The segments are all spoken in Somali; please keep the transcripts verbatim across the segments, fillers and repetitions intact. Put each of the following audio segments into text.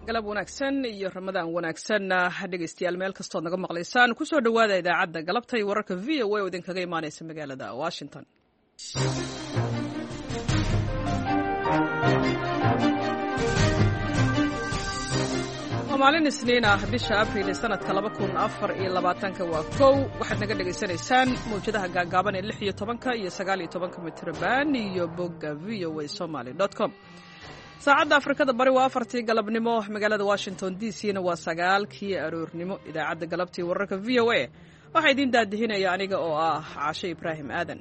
galab wanaagsan iyo ramadaan wanaagsan dhegaystayaal meel kastoo naga maqlaysaan ku soo dhawaada idaacadda galabta iyo wararka v o a oo idinkaga imaanaysa magaalada Washington. maalin isniin ah bisha abriil sanadka laba kun afar iyo labaatanka waa kow waxaad naga dhegaysanaysaan mawjadaha gaagaaban ee lix iyo tobanka iyo sagaal iyo tobanka mitrban iyo bogga v o a somali dot com. saacadda afrikada bari waa afartii galabnimo magaalada washington d c na waa sagaalkii aroornimo. idaacadda galabtii wararka v o a waxaa idiin daadihinaya aniga oo ah caashe ibraahim aadan.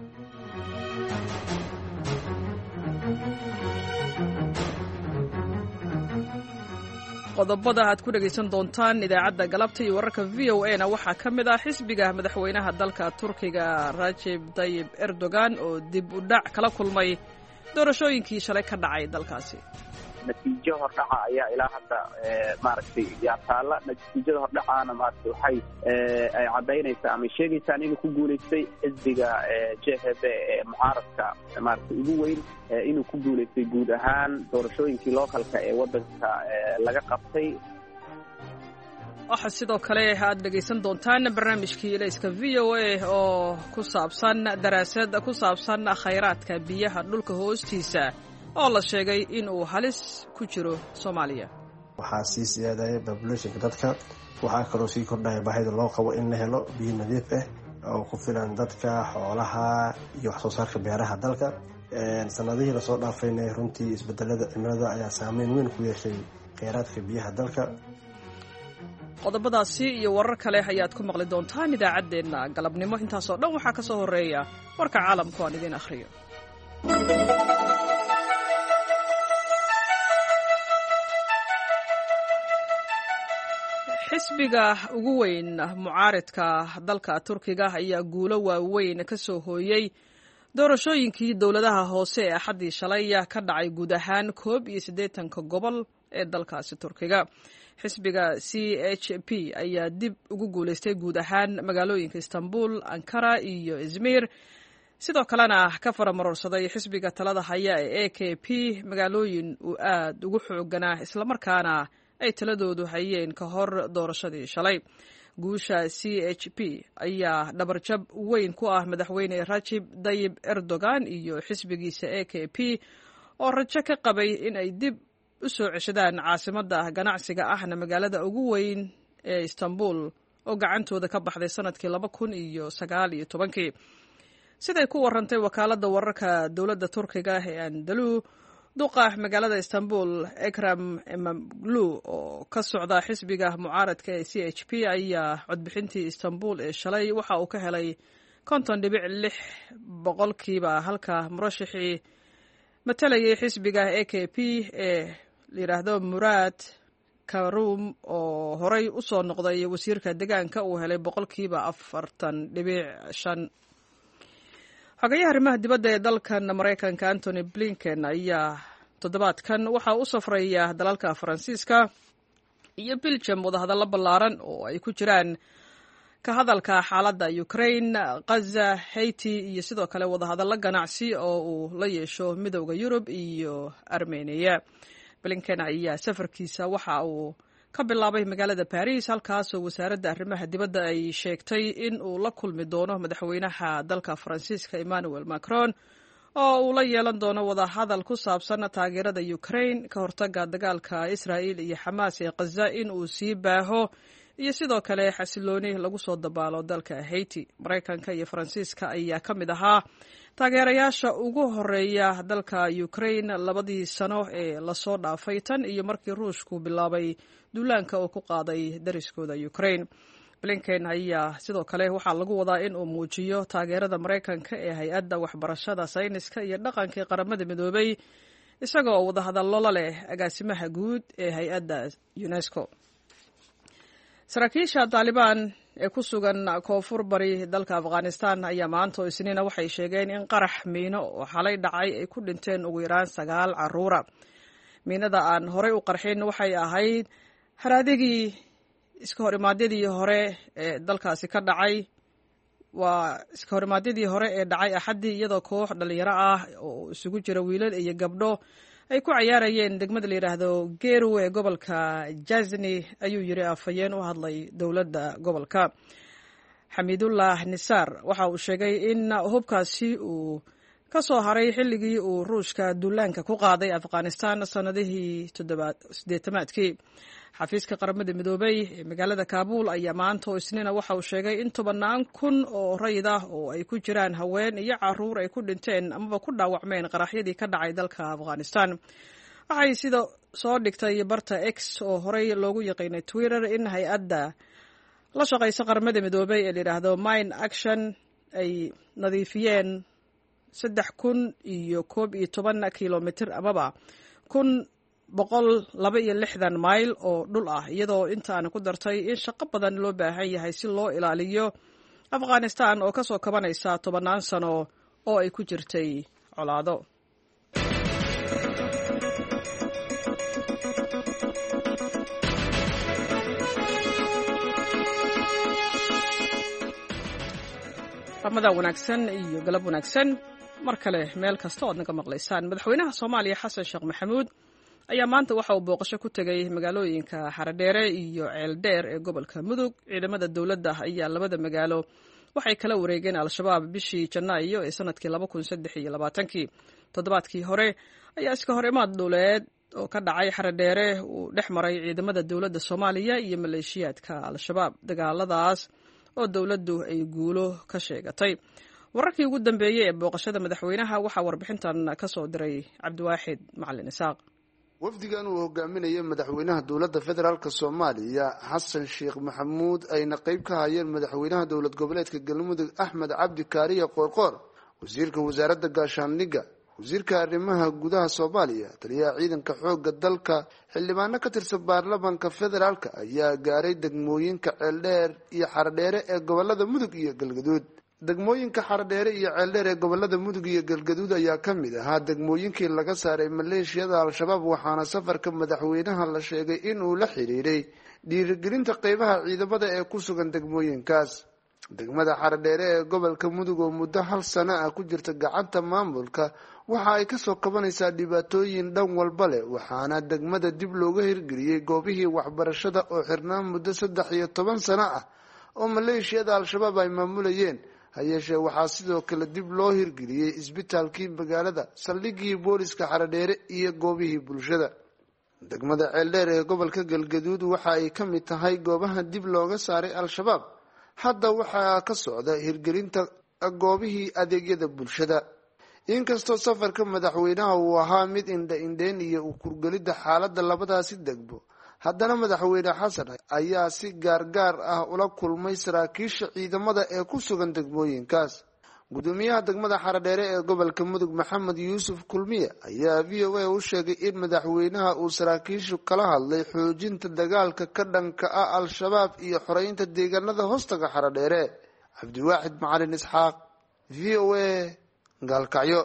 qodobada aad ku dhegaysan doontaan idaacadda galabta iyo wararka v o a na waxaa ka mid ah xisbiga madaxweynaha dalka turkiga Recep Tayyip Erdogan oo dib u dhac kala kulmay doorashooyinkii shalay ka dhacay dalkaasi. natiijo hordhaca ayaa ilaa hadda maaragtay yaa taala. natiijada hordhacaana maaragtay waxay ay cadaynaysaa ama sheegaysaa inuu ku guulaystay xisbiga J H P ee mucaaradka maaragtay ugu weyn inuu ku guulaystay guud ahaan doorashooyinkii localka ee waddanka laga qabtay. waxaa sidoo kale aad dhegaysan doontaan barnaamijkii ilayska v o a oo ku saabsan daraasad ku saabsan khayraadka biyaha dhulka hoostiisa oo la sheegay in uu halis ku jiro Soomaaliya. waxaa sii siyaadaya populationka dadka, waxaa kaloo sii kordhaya baahida loo qabo in la helo biyo nadiif ah oo ku filan dadka, xoolaha iyo wax soo saarka beeraha dalka. sanadihii lasoo dhaafayna runtii isbedelada cimilada ayaa saameyn weyn ku yeeshay khayraadka biyaha dalka. qodobadaasi iyo warar kale ayaad ku maqli doontaan idaacaddeenna galabnimo. intaasoo dhan waxaa ka soo horreeya warka caalamku aan idiin akhriyo. xisbiga ugu weyn mucaaradka dalka turkiga ayaa guulo waaweyn ka soo hooyey doorashooyinkii dowladaha hoose ee axaddii shalay ka dhacay guud ahaan koob iyo siddeetanka gobol ee dalkaasi turkiga. xisbiga C H P ayaa dib ugu guulaystay guud ahaan magaalooyinka Istanbul, Ankara iyo Izmir, sidoo kalena ka faramarorsaday xisbiga talada haya ee A K P magaalooyin uu aad ugu xoogganaa islamarkaana ay taladoodu hayeen ka hor doorashadii shalay. guusha C H P ayaa dhabarjab weyn ku ah madaxweyne Recep Tayyip Erdogan iyo xisbigiisa A K P oo rajo ka qabay in ay dib u soo ceshadaan caasimadda ganacsiga ahna magaalada ugu weyn ee Istanbul oo gacantooda ka baxday sanadkii laba kun iyo sagaal iyo tobankii. siday ku warantay wakaaladda wararka dowladda turkiga ee Anadolu, duqa magaalada Istanbul Ekrem Imamoglu oo ka socda xisbiga mucaaradka ee C H P ayaa codbixintii Istanbul ee shalay waxa uu ka helay konton dhibic lix boqolkiiba, halka murashixii matalayay xisbiga A K P ee la yidhaahdo Murad Karum oo horey u soo noqday wasiirka deegaanka uu helay boqolkiiba afartan dhibic shan. xogayaha arrimaha dibadda ee dalkan Maraykanka Antony Blinken ayaa toddobaadkan waxa uu safraya dalalka Faransiiska iyo Belgium wadahadallo ballaaran oo ay ku jiraan ka hadalka xaaladda Ukraine, Gaza, Haiti iyo sidoo kale wadahadallo ganacsi oo uu la yeesho midowda Yurub iyo Armenia. Blinken ayaa safarkiisa waxa uu ka bilaabay magaalada Paris, halkaasoo wasaaradda arrimaha dibadda ay sheegtay in uu la kulmi doono madaxweynaha dalka Faransiiska Emmanuel Macron oo uu la yeelan doono wadahadal ku saabsan taageerada Ukraine, ka hortagga dagaalka Israa'iil iyo Xamaas ee Gaza in uu sii baaho iyo sidoo kale xasilooni lagu soo dabaalo dalka Haiti. Maraykanka iyo Faransiiska ayaa ka mid ahaa taageerayaasha ugu horeeya dalka Ukraine labadii sano ee lasoo dhaafay tan iyo markii Ruushku bilaabay duulaanka uu ku qaaday dariskooda Ukraine. Blinken ayaa sidoo kale waxaa lagu wadaa in uu muujiyo taageerada Maraykanka ee hay-adda waxbarashada, sayniska iyo dhaqanka ee qaramada midoobay, isagoo wadahadallo la leh agaasimaha guud ee hay-adda UNESCO. saraakiisha Taliban ee ku sugan koonfur bari dalka Afghanistan ayaa maanta oo Isniina waxay sheegeen in qarax miino oo xalay dhacay ay ku dhinteen ugu yaraan sagaal carruura. miinada aan horey u qarxin waxay ahayd haraadigii iska horimaadyadii hore ee dalkaasi ka dhacay waa iska horimaadyadii hore ee dhacay axaddii, iyadoo koox dhalinyaro ah oo isugu jira wiilal iyo gabdho ay ku cayaarayeen degmada la yidhaahdo geerow ee gobolka jasni ayuu yidhi afhayeen u hadlay dowladda gobolka. xamiidullah nisaar waxa uu sheegay in hubkaasi uu ka soo haray xilligii uu ruushka duulaanka ku qaaday afghanistan sanadihii siddeetamaadkii. xafiiska qaramada midoobay ee magaalada kaabul ayaa maanta oo isniina waxa uu sheegay in tobannaan kun oo rayid ah oo ay ku jiraan haween iyo caruur ay ku dhinteen amaba ku dhaawacmeen qaraxyadii ka dhacay dalka afghanistan. waxay sida soo dhigtay barta x oo horey loogu yaqiinay twitter in hay-adda la shaqaysa qaramada midoobay ee layidhaahdo mine action ay nadiifiyeen saddex kun iyo koob iyo toban kilomitr amaba kun boqol laba iyo lixdan mayl oo dhul ah, iyadoo intaana ku dartay in shaqo badan loo baahan yahay si loo ilaaliyo afghanistan oo ka soo kabanaysa tobannaan sano oo ay ku jirtay colaado. ramadan wanaagsan iyo galab wanaagsan mar kale meel kasta oo aad naga maqlaysaan. madaxweynaha soomaaliya xasan sheekh maxamuud ayaa maanta waxa uu booqasho ku tegay magaalooyinka xaradheere iyo ceeldheer ee gobolka mudug. ciidamada dowladda ayaa labada magaalo waxay kala wareegeen al-shabaab bishii janaayo ee sanadkii laba kun saddex iyo labaatankii. toddobaadkii hore ayaa iska hor imaad dhuleed oo ka dhacay xaradheere uu dhex maray ciidamada dowladda soomaaliya iyo maleeshiyaadka al-shabaab, dagaaladaas oo dowladdu ay guulo ka sheegatay. wararkii ugu dambeeyey ee booqashada madaxweynaha waxaa warbixintan ka soo diray cabdiwaaxid macalin isaaq. wafdigan uu hogaaminayay madaxweynaha dowladda federaalk soomaaliya xasan sheekh maxamuud ayna qayb ka hayeen madaxweynaha dowlad goboleedka galmudug axmed cabdi kaariye qoorqoor, wasiirka wasaaradda gaashaandhigga, wasiirka arrimaha gudaha soomaaliya, taliyaha ciidanka xoogga dalka, xildhibaano ka tirsan baarlamaanka federaalk ayaa gaaray degmooyinka ceeldheer iyo xaradheere ee gobolada mudug iyo galgaduud. degmooyinka xaradheere iyo ceeldheer ee gobolada mudug iyo galgaduud ayaa ka mid ahaa degmooyinkii laga saaray maleeshiyada al-shabaab, waxaana safarka madaxweynaha la sheegay in uu la xiriiray dhiirigelinta qeybaha ciidamada ee ku sugan degmooyinkaas. degmada xaradheere ee gobolka mudug oo muddo hal sano ah ku jirta gacanta maamulka waxa ay kasoo kabanaysaa dhibaatooyin dhan walba leh, waxaana degmada dib looga hirgeliyey goobihii waxbarashada oo xirnaan muddo saddex iyo toban sano ah oo maleeshiyada al-shabaab ay maamulayeen. hayeeshee waxaa sidoo kale dib loo hirgeliyey isbitaalkii magaalada, saldhigii booliska xaradheere iyo goobihii bulshada. degmada ceeldheer ee gobolka galgaduud waxa ay ka mid tahay goobaha dib looga saaray al-shabaab. hadda waxaa ka socda hirgelinta goobihii adeegyada bulshada. inkastoo safarka madaxweynaha uu ahaa mid indha-indheyn iyo u kurgelidda xaaladda labadaasi degmo, haddana madaxweyne xasan ayaa si gaargaar ah ula kulmay saraakiisha ciidamada ee ku sugan degmooyinkaas. gudoomiyaha degmada xaradheere ee gobolka mudug maxamed yuusuf kulmiye ayaa v o a u sheegay in madaxweynaha uu saraakiishu kala hadlay xoojinta dagaalka ka dhanka ah al-shabaab iyo xoreynta deegaanada hoostaga xaradheere. cabdiwaaxid macalin isxaaq, v o a, gaalkacyo.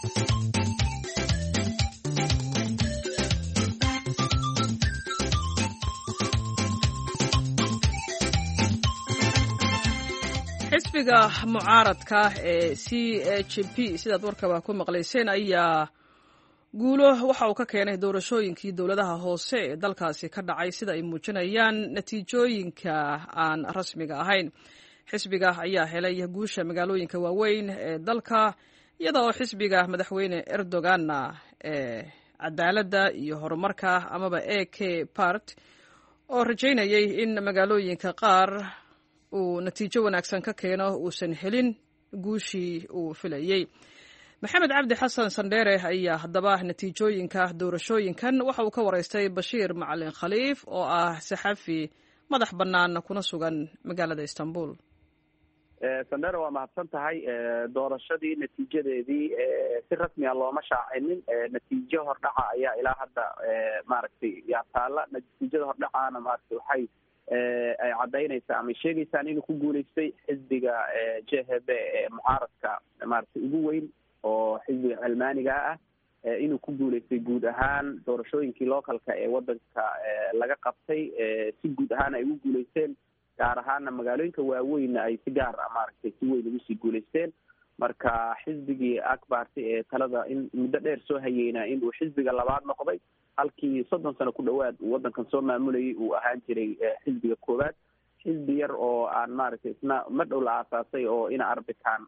xisbiga mucaaradka ee c h p sidaad warkaba ku maqlayseen ayaa guulo waxa uu ka keenay doorashooyinkii dowladaha hoose ee dalkaasi ka dhacay, sida ay muujinayaan natiijooyinka aan rasmiga ahayn. xisbiga ayaa helay guusha magaalooyinka waaweyn ee dalka, iyada oo xisbiga madaxweyne erdoganna ee cadaaladda iyo horumarka amaba a k part oo rajaynayay in magaalooyinka qaar uu natiijo wanaagsan ka keeno uusan helin guushii uu filayey. maxamed cabdi xasan sandheere ayaa haddaba natiijooyinka doorashooyinkan waxa uu ka waraystay bashiir macalin khaliif oo ah saxafi madax bannaan kuna sugan magaalada istanbul. sandheere waa mahadsan tahay. doorashadii natiijadeedii si rasmiga looma shaacinin. natiijo hordhaca ayaa ilaa hadda maaragtay yaa taalla. natiijada hordhacaana maaragtay waxay ay cadaynaysaa ama sheegaysaan inuu ku guulaystay xisbiga j h b ee mucaaradka maaragtay ugu weyn oo xisbiga cilmaaniga ah, inuu ku guulaystay guud ahaan doorashooyinkii localka ee wadanka laga qabtay. si guud ahaan ay ugu guulaysteen, gaar ahaana magaalooyinka waaweynna ay si gaar ah maaragtay si weyn ugu sii guulaysteen. marka xisbigii akbarti ee talada in muddo dheer soo hayeyna inuu xisbiga labaad noqday halkii soddon sano ku dhowaad uu waddankan soo maamulayay uu ahaan jiray xisbiga koowaad. xisbi yar oo aan maaragtay isna ma dhow la aasaasay oo ina arbican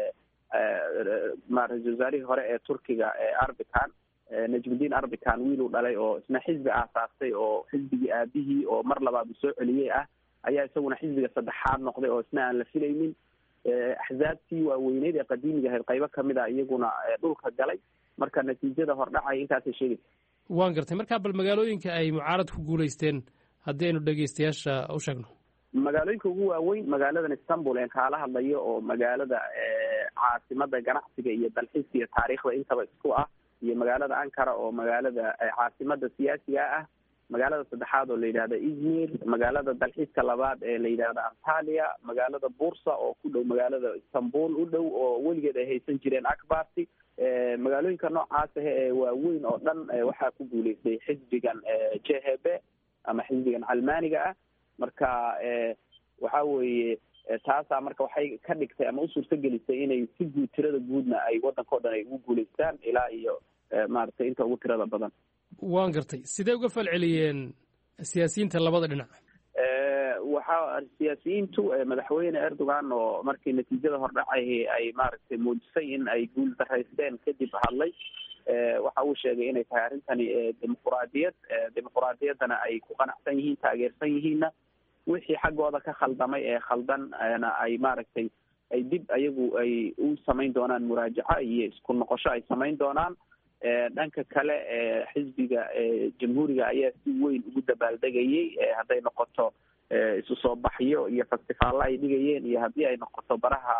ma ra-iisul wasaarihii hore ee turkiga arbican najmudiin arbican wiil uu dhalay oo isna xisbi aasaasay oo xisbigii aabihii oo mar labaad uu soo celiyey ah ayaa isaguna xisbiga saddexaad noqday oo isna aan la filaynin. axzaabtii waaweyneyd ee qadiimiga ahayd qaybo kamid a iyaguna dhulka galay. marka natiijada hordhacay intaasay sheegaysa. waan gartay. marka bal magaalooyinka ay mucaarad ku guulaysteen haddii aynu dhegeystayaasha u sheegno. magaalooyinka ugu waaweyn magaaladan istanbul een kaala hadlayo oo magaalada caasimada ganacsiga iyo dalxiiska iyo taariikhda intaba isku ah, iyo magaalada ankara oo magaalada caasimada siyaasiga ah, magaalada saddexaad oo la yidhahda izmir, magaalada dalxiiska labaad ee la yidhahda antalya, magaalada bursa oo ku dhow magaalada istanbul u dhow oo weligeed ay haysan jireen akbarti. magaalooyinka noocaas ah ee waaweyn oo dhan waxaa ku guuleystay xisbigan j h b ama xisbigan calmaaniga ah. marka waxa weeye taasaa marka waxay ka dhigtay ama u suurto gelisay inay si guud tirada guudna ay waddanka o dhan ay ugu guulaystaan ilaa iyo maaragtay inta ugu tirada badan. waan gartay. sidee uga falceliyeen siyaasiyiinta labada dhinac? waxaa siyaasiyiintu madaxweyne erdogan oo markii natiijada hordhacay ay maaragtay muujisay in ay guul daraysteen kadib hadlay, waxa uu sheegay inay tahay arrintani dimuquraadiyad, dimuquraadiyaddana ay ku qanacsan yihiin, taageersan yihiinna wixii xaggooda ka khaldamay ee khaldanna ay maaragtay ay dib ayagu ay u samayn doonaan muraajaco iyo isku noqosho ay samayn doonaan. dhanka kale xisbiga jamhuuriga ayaa si weyn ugu dabaaldegayay, hadday noqoto isu soo baxyo iyo festivaalla ay dhigayeen iyo haddii ay noqoto baraha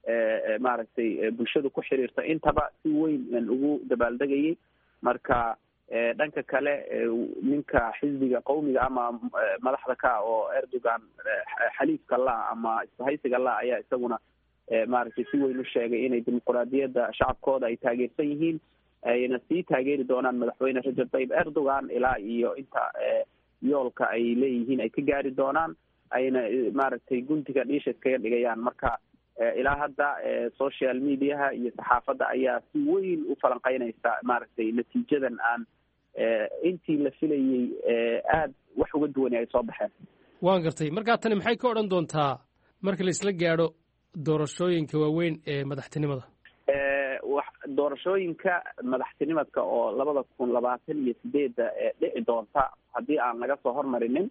maaragtay bulshadu ku xiriirta, intaba si weyn ugu dabaaldegayay. marka dhanka kale ninka xisbiga qawmiga ama madaxda ka oo erdogan xaliifka la ama isbahaysiga la ayaa isaguna maaragtay si weyn u sheegay inay dimuquraadiyadda shacabkooda ay taageersan yihiin, ayna sii taageeri doonaan madaxweyne Recep Tayyip Erdogan ilaa iyo inta yoolka ay leeyihiin ay ka gaari doonaan, ayna maaragtay guntiga dhiisha iskaga dhigayaan. marka ilaa hadda social mediaha iyo saxaafadda ayaa si weyn u falanqeynaysa maaragtay natiijadan aan intii la filayey aada wax uga duwani ay soo baxeen. waan gartay. markaa tani maxay ka odhan doontaa marka la isla gaadho doorashooyinka waaweyn ee madaxtinimada? doorashooyinka madaxtinimadka oo labada kun labaatan iyo sideedda dhici doonta haddii aan laga soo hormarinin,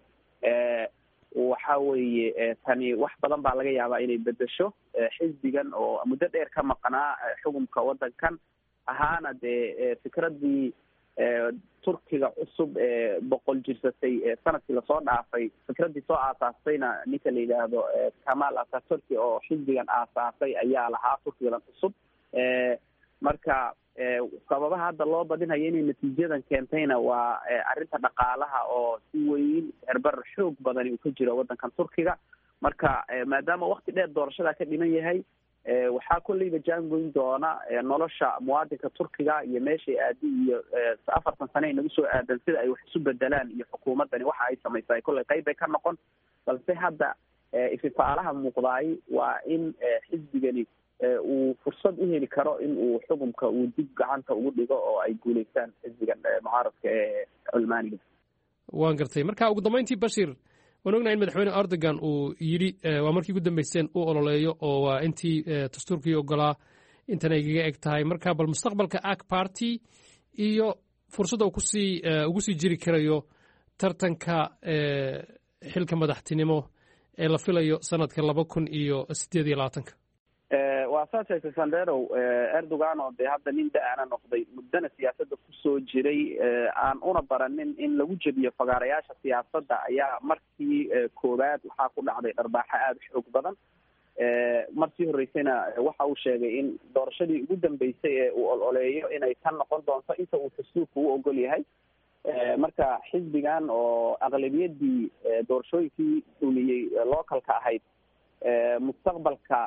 waxa weeye tani wax badan baa laga yaabaa inay bedesho. xisbigan oo muddo dheer ka maqnaa xukunka waddankan ahaana dee fikradii turkiga cusub ee boqol jirsatay sanadkii lasoo dhaafay, fikraddii soo aasaastayna ninka la yidhaahdo kamal ataturki oo xisbigan aasaasay ayaa lahaa turkigan cusub. marka sababaha hadda loo badinhayo inay natiijadan keentayna waa arrinta dhaqaalaha oo si weyn herbar xoog badani uu ka jiro waddankan turkiga. marka maadaama wakti dheer doorashadaa ka dhiman yahay, waxaa kolleyba jaangoyn doona nolosha muwaadinka turkiga iyo meeshay aadi iyo afartan sane inagu soo aadan sida ay wax isu bedelaan iyo xukuumaddani waxa ay samaysay kolley qayb bay ka noqon. balse hadda ififaalaha muuqdaay waa in xisbigani uu fursad u heli karo in uu xukunka uu dib gacanta ugu dhigo oo ay guulaystaan xisbigan mucaaradka ee culmaaniga. waan gartay. marka ugu dambeyntii bashir, waan ognahay in madaxweyne erdogan uu yidhi waa markii ugu dambeyseen uu ololeeyo oo waa intii dastuurkii ogolaa intan ay gaga eg tahay. marka bal mustaqbalka ak party iyo fursadda uu kusii ugu sii jiri karayo tartanka xilka madaxtinimo ee la filayo sanadka laba kun iyo sideed iyo labaatanka. waa saas hayse sanderow, erdogan oo dee hadda nin da-ana noqday, muddana siyaasadda kusoo jiray, aan una baranin in lagu jebiyo fagaarayaasha siyaasadda, ayaa markii koowaad waxaa ku dhacday dharbaaxo aada xoog badan. markii horreysayna waxa uu sheegay in doorashadii ugu dambeysay ee uu ololeeyo inay tan noqon doonto inta uu dastuurka u ogol yahay. marka xisbigan oo aqlabiyadii doorashooyinkii fuliyey localka ahayd, mustaqbalka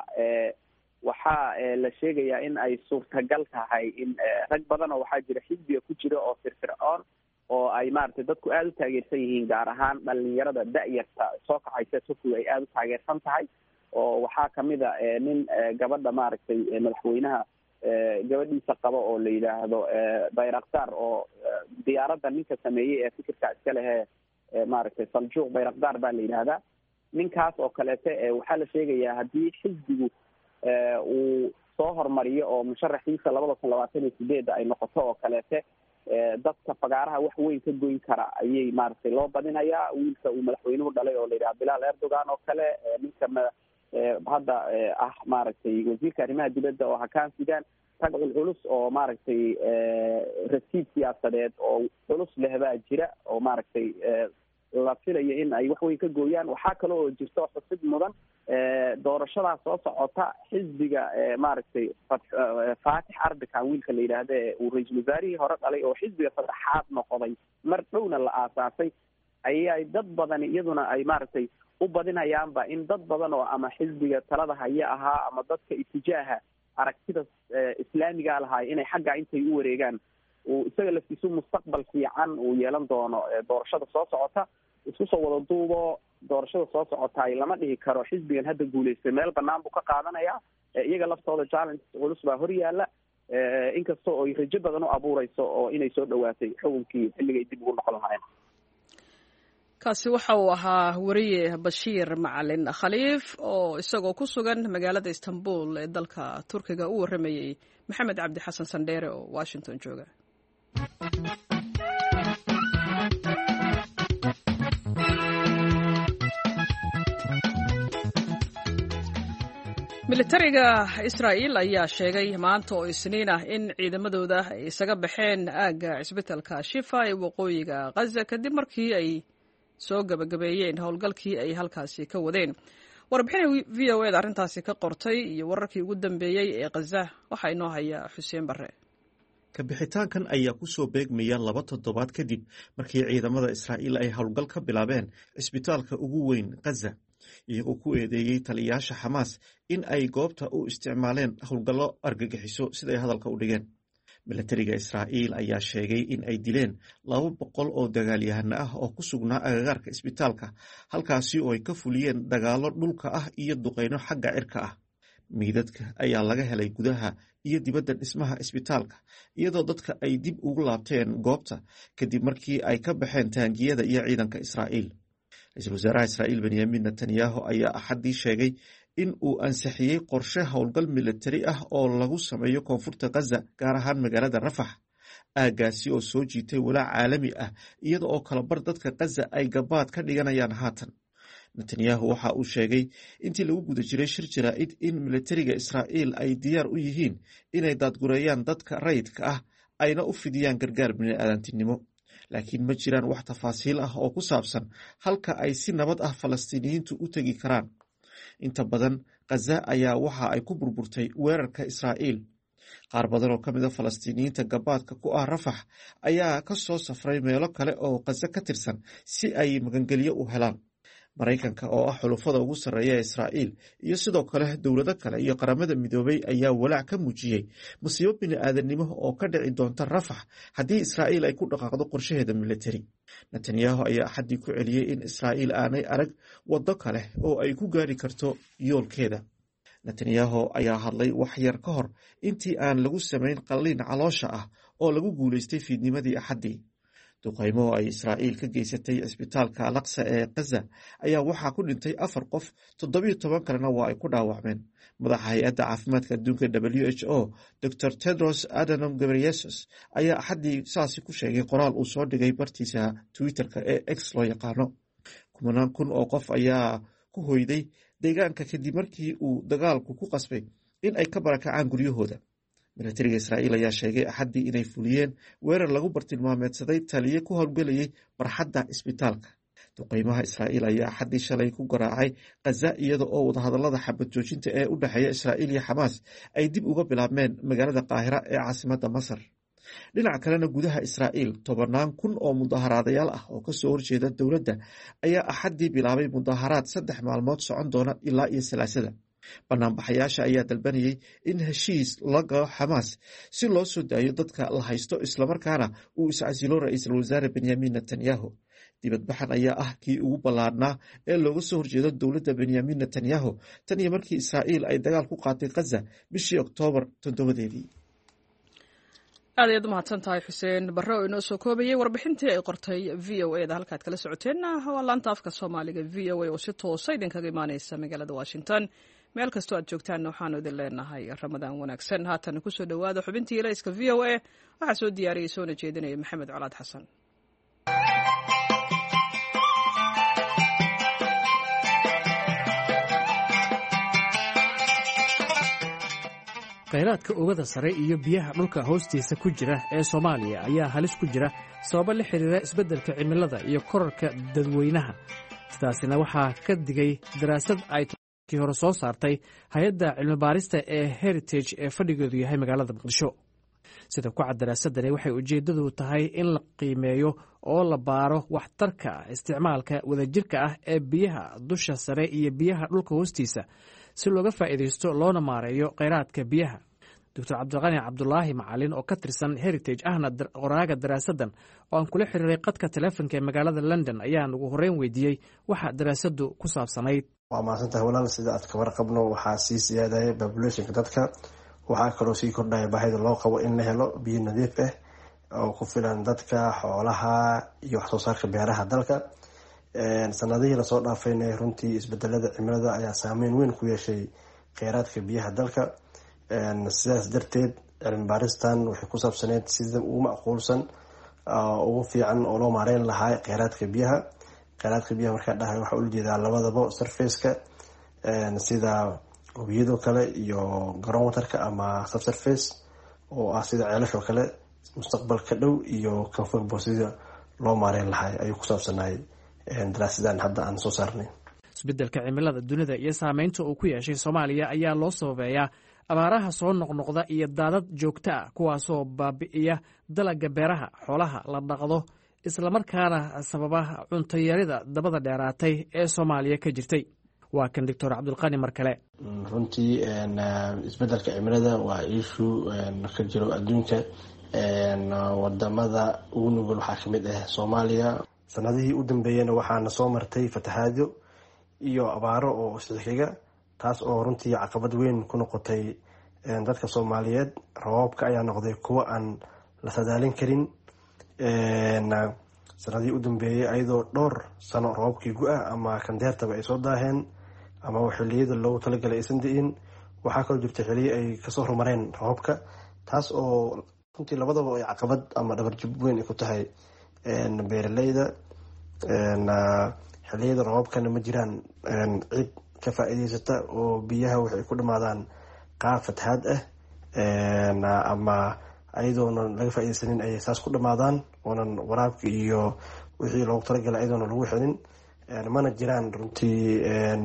waxaa la sheegayaa in ay suurtagal tahay in rag badan oo waxaa jira xisbiga ku jira oo firfircoon oo ay maaragtay dadku aada u taageersan yihiin, gaar ahaan dhalinyarada da-yarta soo kacaysa turkiga ay aada u taageersan tahay. oo waxaa kamid a nin gabadha maaragtay madaxweynaha gabadhiisa qaba oo la yidhaahdo bayraktar oo diyaaradda ninka sameeyey ee fikirka iska lehe maaragtay saljuuq bayraktar baa la yidhaahdaa ninkaas oo kaleete waxaa la sheegayaa haddii xisbigu uu soo hormariyo oo musharaxiisa labada kun labaatan iyo sideedda ay noqoto oo kaleete dadka fagaaraha wax weyn ka goyn kara ayay maaragtay loo badinayaa wiilka uu madaxweynuhu dhalay oo la yidhaha bilaal erdogan oo kale ninka hadda ah maaragtay wasiirka arrimaha dibadda oo hakaan sudan rag culculus oo maaragtay rasiid siyaasadeed oo culus leh baa jira oo maaragtay la filayo in ay wax weyn ka gooyaan. waxaa kale oo jirto xusid mudan doorashadaa soo socota xisbiga maaragtay faatix arbikan wiilka la yidhaahda uu ra-iisul wasaarihii hore dhalay oo xisbiga saddexaad noqday mar dhowna la aasaasay ayay dad badan iyaduna ay maaragtay u badinayaanba in dad badan oo ama xisbiga talada haya ahaa ama dadka itijaaha aragtida islaamiga lahaay inay xagga intay u wareegaan uu isaga laftiisu mustaqbal fiican uu yeelan doono doorashada soo socota. isku soo wada duubo doorashada soo socotaay lama dhihi karo xisbigan hadda guulaystay meel banaan buu ka qaadanaya. iyaga laftooda challenge culus baa hor yaala inkastoo ay rajo badan u abuureyso oo inay soo dhawaatay xukunkii xilligay dib ugu noqon lahaayeen. kaasi waxa uu ahaa wariye bashiir macalin khaliif oo isagoo ku sugan magaalada istanbul ee dalka turkiga u waramayey maxamed cabdi xasan sandheere oo washington jooga. militariga Israa'iil ayaa sheegay maanta oo Isniin ah in ciidamadooda ay isaga baxeen aagga cisbitaalka Shifa ee waqooyiga Gaza kadib markii ay soo gabagabeeyeen howlgalkii ay halkaasi ka wadeen. warbixin V O A da arrintaasi ka qortay iyo wararkii ugu dambeeyay ee Gaza waxa inoo haya Xuseen Barre. ka bixitaankan ayaa ku soo beegmaya laba toddobaad kadib markii ciidamada Israa'iil ay howlgal ka bilaabeen cisbitaalka ugu weyn Gaza iyagoo ku eedeeyey taliyayaasha Xamaas in ay goobta u isticmaaleen howlgallo argagixiso siday hadalka u dhigeen. militariga Israa'iil ayaa sheegay in ay dileen laba boqol oo dagaalyahano ah oo ku sugnaa agagaarka isbitaalka halkaasi oo ay ka fuliyeen dagaallo dhulka ah iyo duqeyno xagga cirka ah. miidadka ayaa laga helay gudaha iyo dibadda dhismaha isbitaalka iyadoo dadka ay dib ugu laabteen goobta kadib markii ay ka baxeen taangiyada iyo ciidanka Israa'iil. ra-iisul wasaaraha Israa'iil Benyamin Netanyahu ayaa axadii sheegay in uu ansixiyey qorshe howlgal militari ah oo lagu sameeyo koonfurta Gaza gaar ahaan magaalada Rafax aaggaasi oo soo jiitay walaac caalami ah iyada oo kalabar dadka Gaza ay gabaad ka dhiganayaan haatan. Netanyahu waxa uu sheegay intii lagu guda jiray shir jaraa'id in militariga Israa'iil ay diyaar u yihiin inay daadgureeyaan dadka rayidka ah ayna u fidiyaan gargaar bini'aadantinimo, laakiin ma jiraan wax tafaasiil ah oo ku saabsan halka ay si nabad ah Falastiiniyiintu u tegi karaan. inta badan Gaza ayaa waxa ay ku burburtay weerarka Israa'iil. qaar badan oo ka mid a Falastiiniyiinta gabaadka ku ah Rafax ayaa ka soo safray meelo kale oo Gaza ka tirsan si ay magangelyo u helaan. Maraykanka oo ah xulufada ugu sarreeya ee Israa'iil iyo sidoo kale dowlado kale iyo qaramada midoobay ayaa walaac ka muujiyey musiibo bini'aadanimo oo ka dhici doonta Rafax haddii Israa'iil ay ku dhaqaaqdo qorshaheeda militari. Netanyahu ayaa axadii ku celiyey in Israa'iil aanay arag waddo kale oo ay ku gaari karto yoolkeeda. Netanyahu ayaa hadlay wax yar ka hor intii aan lagu samayn qalliin caloosha ah oo lagu guulaystay fiidnimadii axadii. duqaymo ay Israa'iil ka geysatay cisbitaalka Al-Aqsa ee Gaza ayaa waxaa ku dhintay afar qof, toddobiyo toban kalena waa ay ku dhaawacmeen. madaxa hay-adda caafimaadka adduunka W H O Doctor Tedros Adhanom Ghebreyesus ayaa axadii saasi ku sheegay qoraal uu soo dhigay bartiisa Twitterka ee X loo yaqaano. kumanaan kun oo qof ayaa ku hoyday deegaanka kadib markii uu dagaalku ku qasbay in ay ka barakacaan guryahooda. militariga Israa'iil ayaa sheegay axadii inay fuliyeen weerar lagu bartilmaameedsaday taliye ku howlgelayay barxadda isbitaalka. duqeymaha Israa'iil ayaa axadii shalay ku garaacay Gaza iyada oo wadahadallada xabad joojinta ee u dhexeeya Israa'iil iyo Xamaas ay dib uga bilaabmeen magaalada Qaahira ee caasimadda Masar. dhinaca kalena gudaha Israa'iil tobanaan kun oo mudaharaadayaal ah oo kasoo horjeeda dowladda ayaa axadii bilaabay mudaharaad saddex maalmood socon doona ilaa iyo salaasada. banaanbaxayaasha ayaa dalbanayay in heshiis la galo Xamaas si loo soo daayo dadka la haysto islamarkaana uu iscasilo ra-iisul wasaare Benyamin Netanyahu. dibadbaxan ayaa ah kii ugu ballaadhnaa ee looga soo horjeedo dowladda benyamin netanyahu tan iyo markii israa'iil ay dagaal ku qaatay khaza bishii oktoobar toddobadeedii. aad ayaad umahadsan tahay xuseen barre oo inoo soo koobayay warbixintii ay qortay v o eda halkaad kala socoteenna waa laanta afka soomaaliga v o a oo si toosa idinkaga imaaneysa magaalada washington. meel kastoo aad joogtaanna waxaanu idin leenahay ramadaan wanaagsan. haatan kusoo dhowaada xubintii ilayska v o a waxaa soo diyaariyay soona jeedinaya maxamed colaad xasan. khayraadka oogada sare iyo biyaha dhulka hoostiisa ku jira ee Soomaaliya ayaa halis ku jira sabab la xiriira isbeddelka cimilada iyo kororka dadweynaha. sidaasina waxaa ka digay daraasad ay kii hore soo saartay hay'adda cilmi baarista ee Heritage ee fadhigeedu yahay magaalada Muqdisho. sida ku cad daraasadani waxay ujeedadu tahay in la qiimeeyo oo la baaro waxtarka isticmaalka wadajirka ah ee biyaha dusha sare iyo biyaha dhulka hoostiisa si looga faa'iideysto loona maareeyo kheyraadka biyaha. doctor cabdiqani cabdulaahi macalin oo ka tirsan Heritage ahna qoraaga daraasadan oo aan kula xiriiray qadka taleefanka ee magaalada London ayaan ugu horreyn weydiiyey waxa daraasadu ku saabsanayd. waa mahadsantahay walaal, sida aad ka warqabno waxaa sii siyaadaya populationka dadka, waxaa kaloo sii kordhaya baahida loo qabo in la helo biyo nadiif ah oo ku filan dadka, xoolaha iyo wax soo saarka beeraha dalka. sanadihii lasoo dhaafayna runtii isbedelada cimilada ayaa saameyn weyn ku yeeshay kheyraadka biyaha dalka. sidaas darteed cilmi baaristan waxay ku saabsaneyd sida ugu macquulsan ugu fiican oo loo maareyn lahaa kheyraadka biyaha. kheyraadka biyaha markaa dhahay waxaa ula jeedaa labadaba surfaceka sida webiyadoo kale iyo ground waterka ama subsurface oo ah sida ceelashoo kale mustaqbalka dhow iyo kan fogbo sida loo maareyn lahaa ayuu ku saabsanay daraasadan hadda aan soo saarnay. isbedelka cimilada dunida iyo saameynta uu ku yeeshay Soomaaliya ayaa loo sababeeyaa abaaraha soo noqnoqda iyo daadad joogto ah kuwaasoo baabi'iya dalagga beeraha, xoolaha la dhaqdo, islamarkaana sababa cunto yarida dabada dheeraatay ee Soomaaliya ka jirtay. waa kan doctor cabdulqani mar kale. runtii isbedelka cimilada waa issue ka jiro adduunka. wadamada ugu nugul waxaa kamid ah Soomaaliya. sanadihii u dambeeyena waxaana soo martay fatahaado iyo abaaro oo isxiga, taas oo runtii caqabad weyn ku noqotay dadka Soomaaliyeed. roobabka ayaa noqday kuwo aan la sadaalin karin. sanadihii u dambeeyey ayadoo dhowr sano roobabkii gu-ah ama kandeertaba ay soo daaheen ama xilliyada loogu talagalay aysan da-in. waxaa kaloo jirta xiliyo ay kasoo horumareen roobabka, taas oo runtii labadaba ay caqabad ama dhabarjib weyn ay ku tahay beeraleyda. xiliyada roobabkana ma jiraan cid ka faa'iideysata oo biyaha waxay ku dhamaadaan qaab fatahaad ah ama ayadoona laga faa'iideysanin ayay saas ku dhamaadaan, oonan waraabka iyo wixii loogu talagalay ayadoona lagu xelin. mana jiraan runtii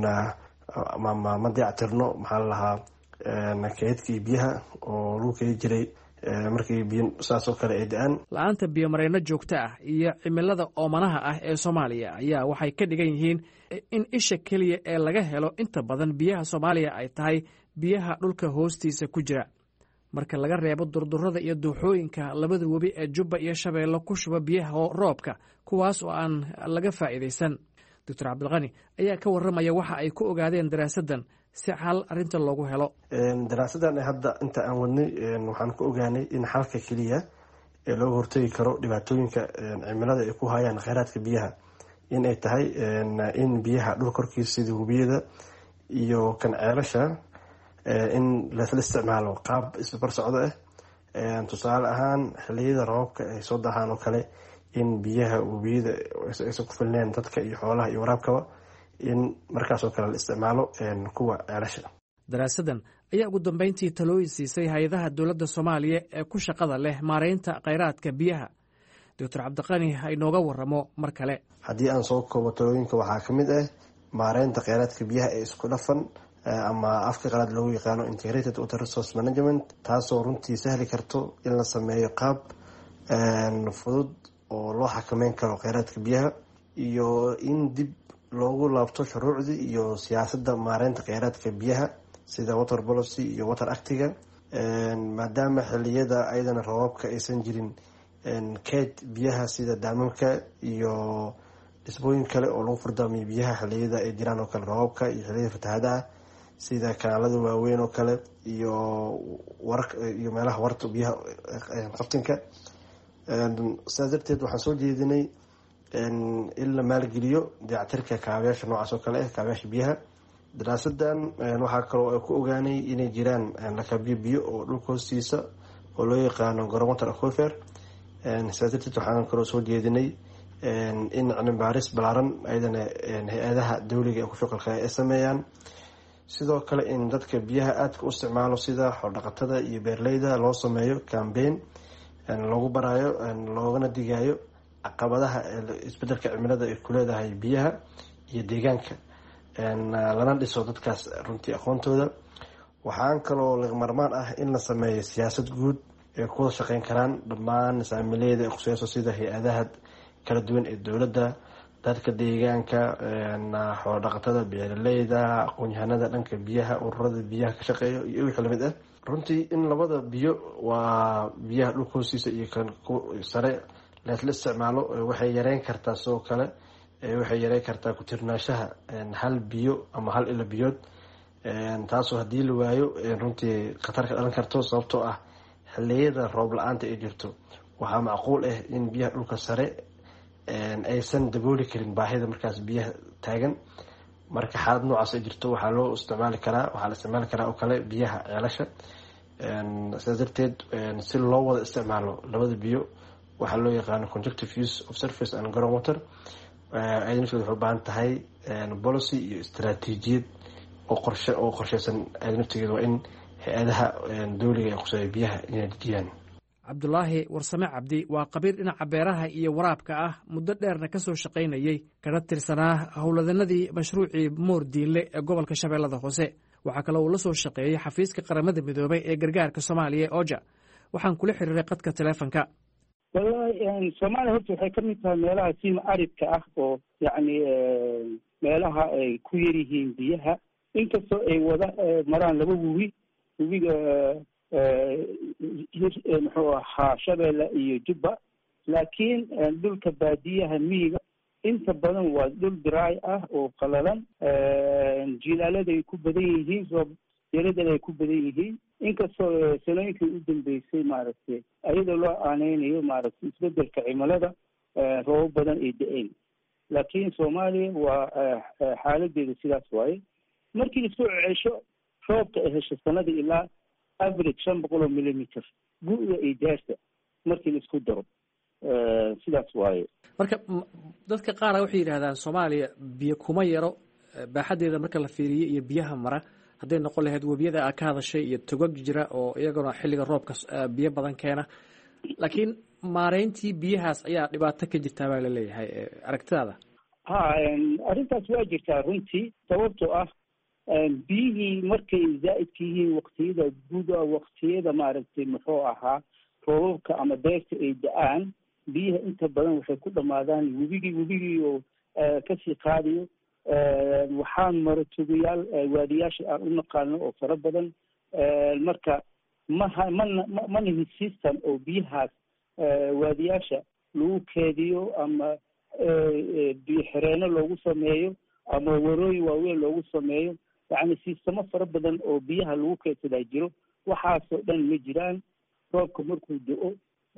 ma dayactirno maxaa la lahaa kaydkii biyaha oo lagu keedi jiray markii biyo saas oo kale ay da-aan. la-aanta biyomareyno joogto ah iyo cimilada oomanaha ah ee Soomaaliya ayaa waxay ka dhigan yihiin in isha keliya ee laga helo inta badan biyaha Soomaaliya ay tahay biyaha dhulka hoostiisa ku jira. marka laga reebo durdurada iyo duuxooyinka labada webi ee Jubba iyo Shabeelle ku shuba biyaha roobka kuwaas oo aan laga faa'iideysan. doctor cabdilqani ayaa ka warramaya waxa ay ku ogaadeen daraasadan si xal arrinta loogu helo. daraasadan hadda inta aan wadnay waxaan ku ogaanay in xalka keliya ee looga hortagi karo dhibaatooyinka cimilada ay ku hayaan kheyraadka biyaha in ay tahay in biyaha dhul korkiisa sida webiyada iyo kan ceelasha in lasla isticmaalo qaab isbar socdo ah. tusaale ahaan xiliyada roobabka ay soo dahaan oo kale in biyaha webiyada aysan ku filneen dadka iyo xoolaha iyo waraabkaba, in markaasoo kale la isticmaalo kuwa ceelasha. daraasadan ayaa ugu dambeyntii talooyin siisay hay-adaha dowladda Soomaaliya ee ku shaqada leh maareynta kheyraadka biyaha. doctor cabdiqani ha inooga waramo mar kale. haddii aan soo koobo talooyinka waxaa ka mid ah maareynta kheyraadka biyaha ee isku dhafan ama afka qalaad loogu yaqaano integrated water resource management, taasoo runtii sahli karto in la sameeyo qaab fudud oo loo xakameyn karo kheyraadka biyaha, iyo in dib loogu laabto shuruucdii iyo siyaasadda maareynta kheyraadka biyaha sida water policy iyo water actiga. maadaama xiliyada ayadana roobabka aysan jirin keyd biyaha sida daamamka iyo dhisbooyin kale oo lagu fardaamiyo biyaha xilliyada ay jiraan oo kale roobabka iyo xilliyada fatahaadaha sida kanaalada waaweyn oo kale iyo war iyo meelaha warta biyaha qaftinka. sidaas darteed waxaan soo jeedinay in la maalgeliyo dayactirka kaabayaasha noocaas oo kale ah kaabayaasha biyaha. daraasadan waxaa kaloo ay ku ogaanay inay jiraan lakabyo biyo oo dhulka hoostiisa oo loo yaqaano groundwater aquifer. sidaas darteed waxaan kaloo soo jeedinay in cilmi baaris balaaran ayadana hay-adaha dawliga ee ku shaqalka ay sameeyaan. sidoo kale in dadka biyaha aadka u isticmaalo sida xoolo-dhaqatada iyo beeraleyda loo sameeyo cambaign loogu baraayo loogana digayo caqabadaha isbedelka cimilada ay ku leedahay biyaha iyo deegaanka, lana dhiso dadkaas runtii aqoontooda. waxaan kaloo lagmarmaan ah in la sameeyo siyaasad guud ee kuwada shaqeyn karaan dhammaan saamileeda ee khuseyso sida hay-adaha kala duwan ee dowladda, dadka deegaanka, xoolo-dhaqatada, beeraleyda, aqoon-yahanada dhanka biyaha, ururada biyaha ka shaqeeya iyo wixii lamid ah. runtii in labada biyo waa biyaha dhulka hoostiisa iyo kan sare leesla isticmaalo waxay yareyn kartaa sidoo kale waxay yareyn kartaa ku-tirnaanshaha hal biyo ama hal ilo biyood, taasoo haddii la waayo runtii khatar ka dhalan karto. sababtoo ah xilliyada roob la-aanta ay jirto waxaa macquul ah in biyaha dhulka sare aysan dabooli karin baahida markaas biyaha taagan. marka xaalad noocaas ay jirto waxaa loo isticmaali karaa waxaa la isticmaali karaa oo kale biyaha ceelasha. sidaas darteed si loo wada isticmaalo labada biyo waxaa loo yaqaano conjunctive use of surface and groundwater. ayada nafteeda waxay u baahan tahay policy iyo istaraatiijiyad oo qorshe oo qorsheysan. ayada nafteeda waa in hay-adaha dawliga ee quseeya biyaha inay dejiyaan. cabdulaahi warsame cabdi waa khabiir dhinaca beeraha iyo waraabka ah, muddo dheerna ka soo shaqaynayey kana tirsanaa howladanadii mashruucii moor diinle ee gobolka shabeellada hoose. waxaa kaloo uu la soo shaqeeyey xafiiska qaramada midoobay ee gargaarka soomaaliya ee oja. waxaan kula xiriiray qadka teleefonka. wallahi soomaaliya horta waxay ka mid tahay meelaha siima aridka ah oo yacni meelaha ay ku yar yihiin biyaha, inkastoo ay wada maraan laba webi, webiga muxuu ahaa shabeelle iyo jubba, laakiin dhulka baadiyaha miyiga inta badan waa dhul diraay ah oo qalalan. jilaalada ay ku badan yihiin, roob yaradana ay ku badan yihiin, inkastoo sanooyinkii u dambeysay maaragtay ayadoo loo aaneynayo maaragtay isbedelka cimilada roobab badan ay da-een, laakiin soomaaliya waa xaaladeeda sidaas waaye. markii lasoo cesho roobka ay hesho sanada ilaa average shan boqol oo millimeter gu-da iyo deerta markii la isku daro, sidaas waaye. marka dadka qaara waxay yidhahdaan soomaaliya biyo kuma yaro baaxadeeda marka la fiiriyo iyo biyaha mara, hadday noqon lahayd webiyada aa ka hadashay iyo togag jira oo iyaguna xilliga roobka biyo badan keena, laakiin maareyntii biyahaas ayaa dhibaato ka jirtaa baa laleeyahay aragtidaada. ha arrintaas waa jirtaa runtii, sababtoo ah biyihii markay zaa'idka yihiin waktiyada guda waktiyada maaragtay muxuu ahaa roobabka ama deerta ay da-aan, biyaha inta badan waxay ku dhamaadaan webigii webigii oo kasii qaadayo. waxaan maro tugayaal waadiyaasha aan u naqaano oo fara badan, marka maha mana manihi system oo biyahaas waadiyaasha lagu keediyo ama biyo xereeno loogu sameeyo ama warooyin waaweyn loogu sameeyo. yacni sistamo fara badan oo biyaha lagu keedsadaa jiro, waxaasoo dhan ma jiraan. roobka markuu do-o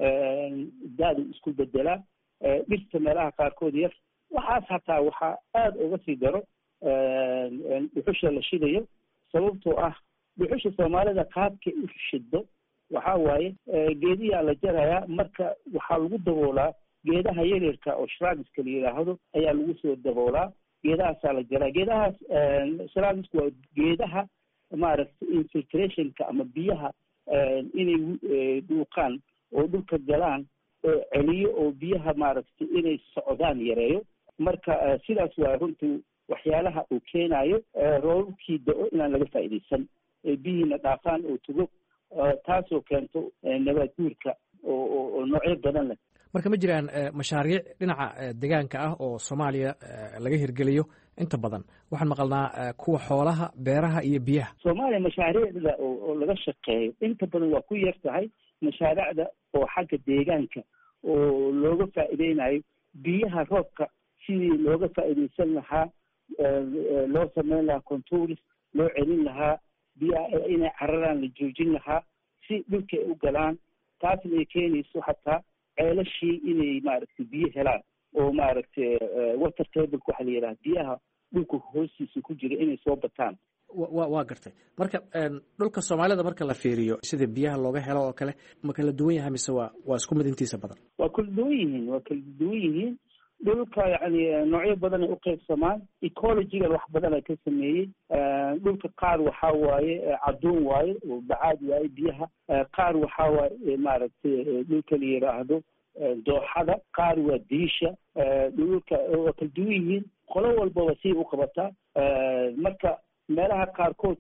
daadu isku bedelaa, dhirta meelaha qaarkood yar, waxaas hataa waxaa aada uga sii daro dhuxusha la shidayo, sababtoo ah dhuxusha soomaalida qaabkay u shido waxaa waaye geediyaa la jarayaa, marka waxaa lagu daboolaa geedaha yaryarka oo shraabiska la yidhaahdo ayaa lagu soo daboolaa, geedahaasaa la jaraa. geedahaas shraabiska waa geedaha maaragtay infiltrationka ama biyaha inay dhuuqaan oo dhulka galaan oo celiyo oo biyaha maaragtay inay socdaan yareeyo. marka sidaas waa runtii waxyaalaha uu keenayo roobabkii da-o inaan laga faa'iidaysan, biyihiina dhaafaan oo tugo, taasoo keento nabaad guurka oo noocyo badan leh. marka ma jiraan mashaariic dhinaca deegaanka ah oo soomaaliya laga hirgeliyo? inta badan waxaan maqalnaa kuwa xoolaha, beeraha iyo biyaha. soomaaliya mashaariicda oo laga shaqeeyo inta badan waa ku yar tahay. mashaariicda oo xagga deegaanka oo looga faa'iideynayo biyaha roobka sidii looga faa'iidaysan lahaa loo sameyn lahaa controls loo celin lahaa biyaha inay cararaan la joojin lahaa si dhulka ay u galaan. taasna ay keenayso xataa ceelashii inay maaragtay biyo helaan oo maaragtay water table waxa la yidhaha biyaha dhulka hoostiisa ku jira inay soo bataan. wa waa gartay. marka dhulka soomaalida marka la fiiriyo sida biyaha looga helo oo kale ma kala duwan yahay mise waa waa isku mid intiisa badan? waa kala duwan yihiin waa kala duwan yihiin dhulka yani noocyo badan ay u qaybsamaan. ecologiga wax badan ay ka sameeyey. dhulka qaar waxaa waaye caduun waaye oo bacaad waaye biyaha. qaar waxaa waaye maaragtay dhulka la yidhaahdo dooxada. qaar waa diisha. dhulka waa kala duwan yihiin. qolo walbaba siay u qabataa. marka meelaha qaarkood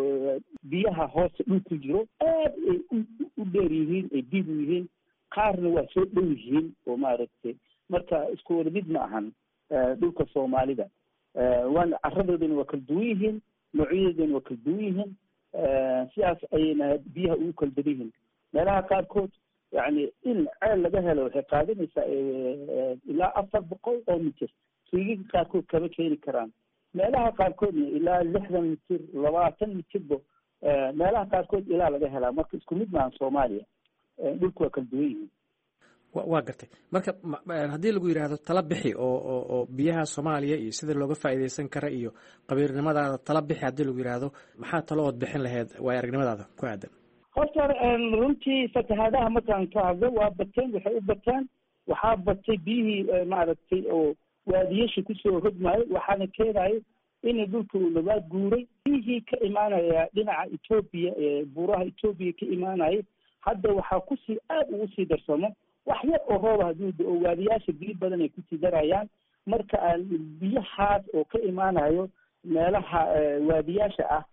biyaha hoose dhul ku jiro aad ay u dheer yihiin ay diib u yihiin. qaarna waa soo dhow yihiin oo maaragtay marka isku wada mid ma ahan dhulka soomaalida. waana caradoodana waa kala duwan yihiin, noocyadoodana waa kala duwan yihiin. sidaas ayayna biyaha ugu kala daban yihiin. meelaha qaarkood yani in ceel laga helo waxay qaadanaysaa ilaa afar boqol oo mitir. suugiga qaarkood kama keeni karaan. meelaha qaarkoodna ilaa lixdan mitir labaatan mitirba meelaha qaarkood ilaa laga helaa. marka isku mid maahan soomaaliya. dhulku waa kala duwan yihiin. waa gartay. marka haddii lagu yidhaahdo tala bixi oo oo oo biyaha soomaaliya iyo sida looga faa'iidaysan kara iyo qabiirnimadaada tala bixi haddii lagu yidhaahdo maxaa talo ood bixin lahayd waayo aragnimadaada ku aadan? horta runtii fatahaadaha markaan ka hadlo waa bateen waxay u bateen. waxaa batay biyihii maaragtay oo waadiyasha kusoo hodmaayo waxaana keenayo in dhulka uu nabaad guuray. biyihii ka imaanaya dhinaca etoobiya ee buuraha etoobiya ka imaanaya hadda waxaa kusii aad ugu sii darsamo wax yar oo rooba hadduu oo waadiyaasha biyo badan ay kusii darayaan. marka biyahaas oo ka imaanayo meelaha waadiyaasha ah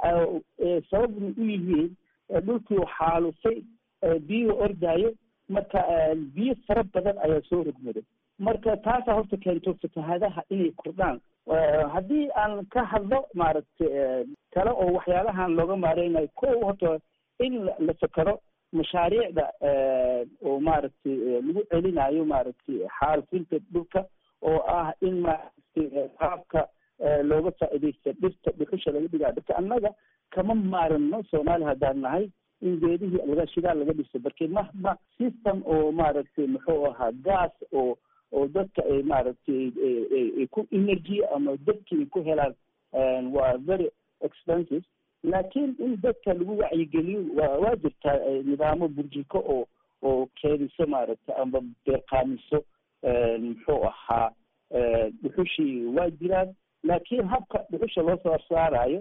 sababna u yihiin dhulkii xaalufay biyuhu ordaayo. marka biyo fara badan ayaa soo rogmaday. marka taasaa horta keento fatahaadaha inay kordhaan. haddii aan ka hadlo maaragtay kale oo waxyaalahan looga maareynayo ko horta in la fakaro mashaariicda oo maaragtay lagu celinayo maaragtay xaalufinta dhulka oo ah in maaragtay qaabka looga faa'iidaysta dhirta dhuxusha laga dhigaa. dhirta annaga kama maarano Soomaali haddaan nahay in geedihii laga shidaal laga dhiso. barkeed ma ma system oo maaragtay muxuu ahaa gas oo oo dadka ay maaragtay ku energy ama dadka ay ku helaan waa very expensive. laakiin in dadka lagu wacyigeliyo waa waa jirtaa nidaamo burjiko oo oo keediso maaragtay ama beeqaamiso muxuu ahaa dhuxushii waa jiraan. laakiin habka dhuxusha loo soo saarayo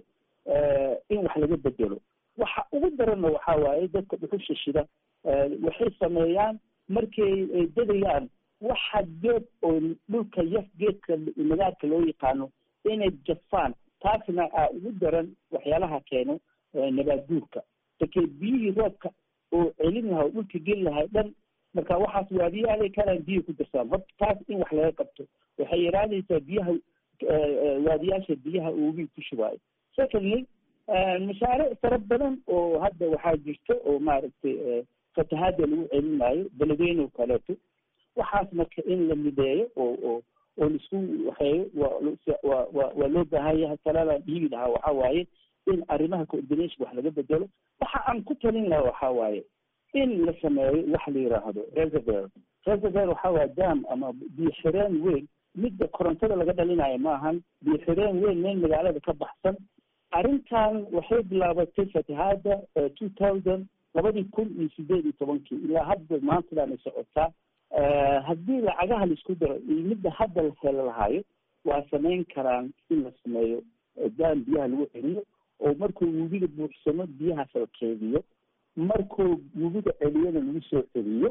in wax laga bedelo. waxa ugu daranna waxaa waaye dadka dhuxusha shida waxay sameeyaan markay dadayaan waxa geed oo dhulka yaf geedka nagaadka loo yaqaano inay jafaan. taasna aa ugu daran waxyaalaha keeno nabaad guurka. dakee biyihii roobka oo celin lahaa oo dhulka geli lahay dhan marka waxaas waadiyaalay kalaan biyo ku darsaan. horta taas in wax laga qabto waxay yaraanaysaa biyaha waadiyaasha biyaha uugi ku shubaayo. secondly mashaariic fara badan oo hadda waxaa jirta oo maaragtay fatahaada lagu celinayo beledweyne oo kaleeto. waxaas marka in la mideeyo oo oo oo laisku waxeeyo waa waa waa loo baahan yahay. talada dhiigi lahaa waxaa waaye in arrimaha coordination wax laga bedelo. waxa aan ku talin lahaa waxaa waaye in la sameeyo waxa la yidhaahdo reservoir. reservoir waxaa waa dam ama biyo xireen weyn. midda korontada laga dhalinayo maahan biyo xireen weyn meel magaalada ka baxsan. arrintan waxay bilaabatay fatahaada two thousand labadii kun iyo sideed iyo tobankii ilaa hadda maantadan ay socotaa. haddii lacagaha laisku daro iyo midda hadda la helo lahaayo waa samayn karaan in la sameeyo daan biyaha lagu celiyo oo markuu webiga buuxsamo biyahaas la keediyo. markuu webiga celiyana lagu soo celiyo.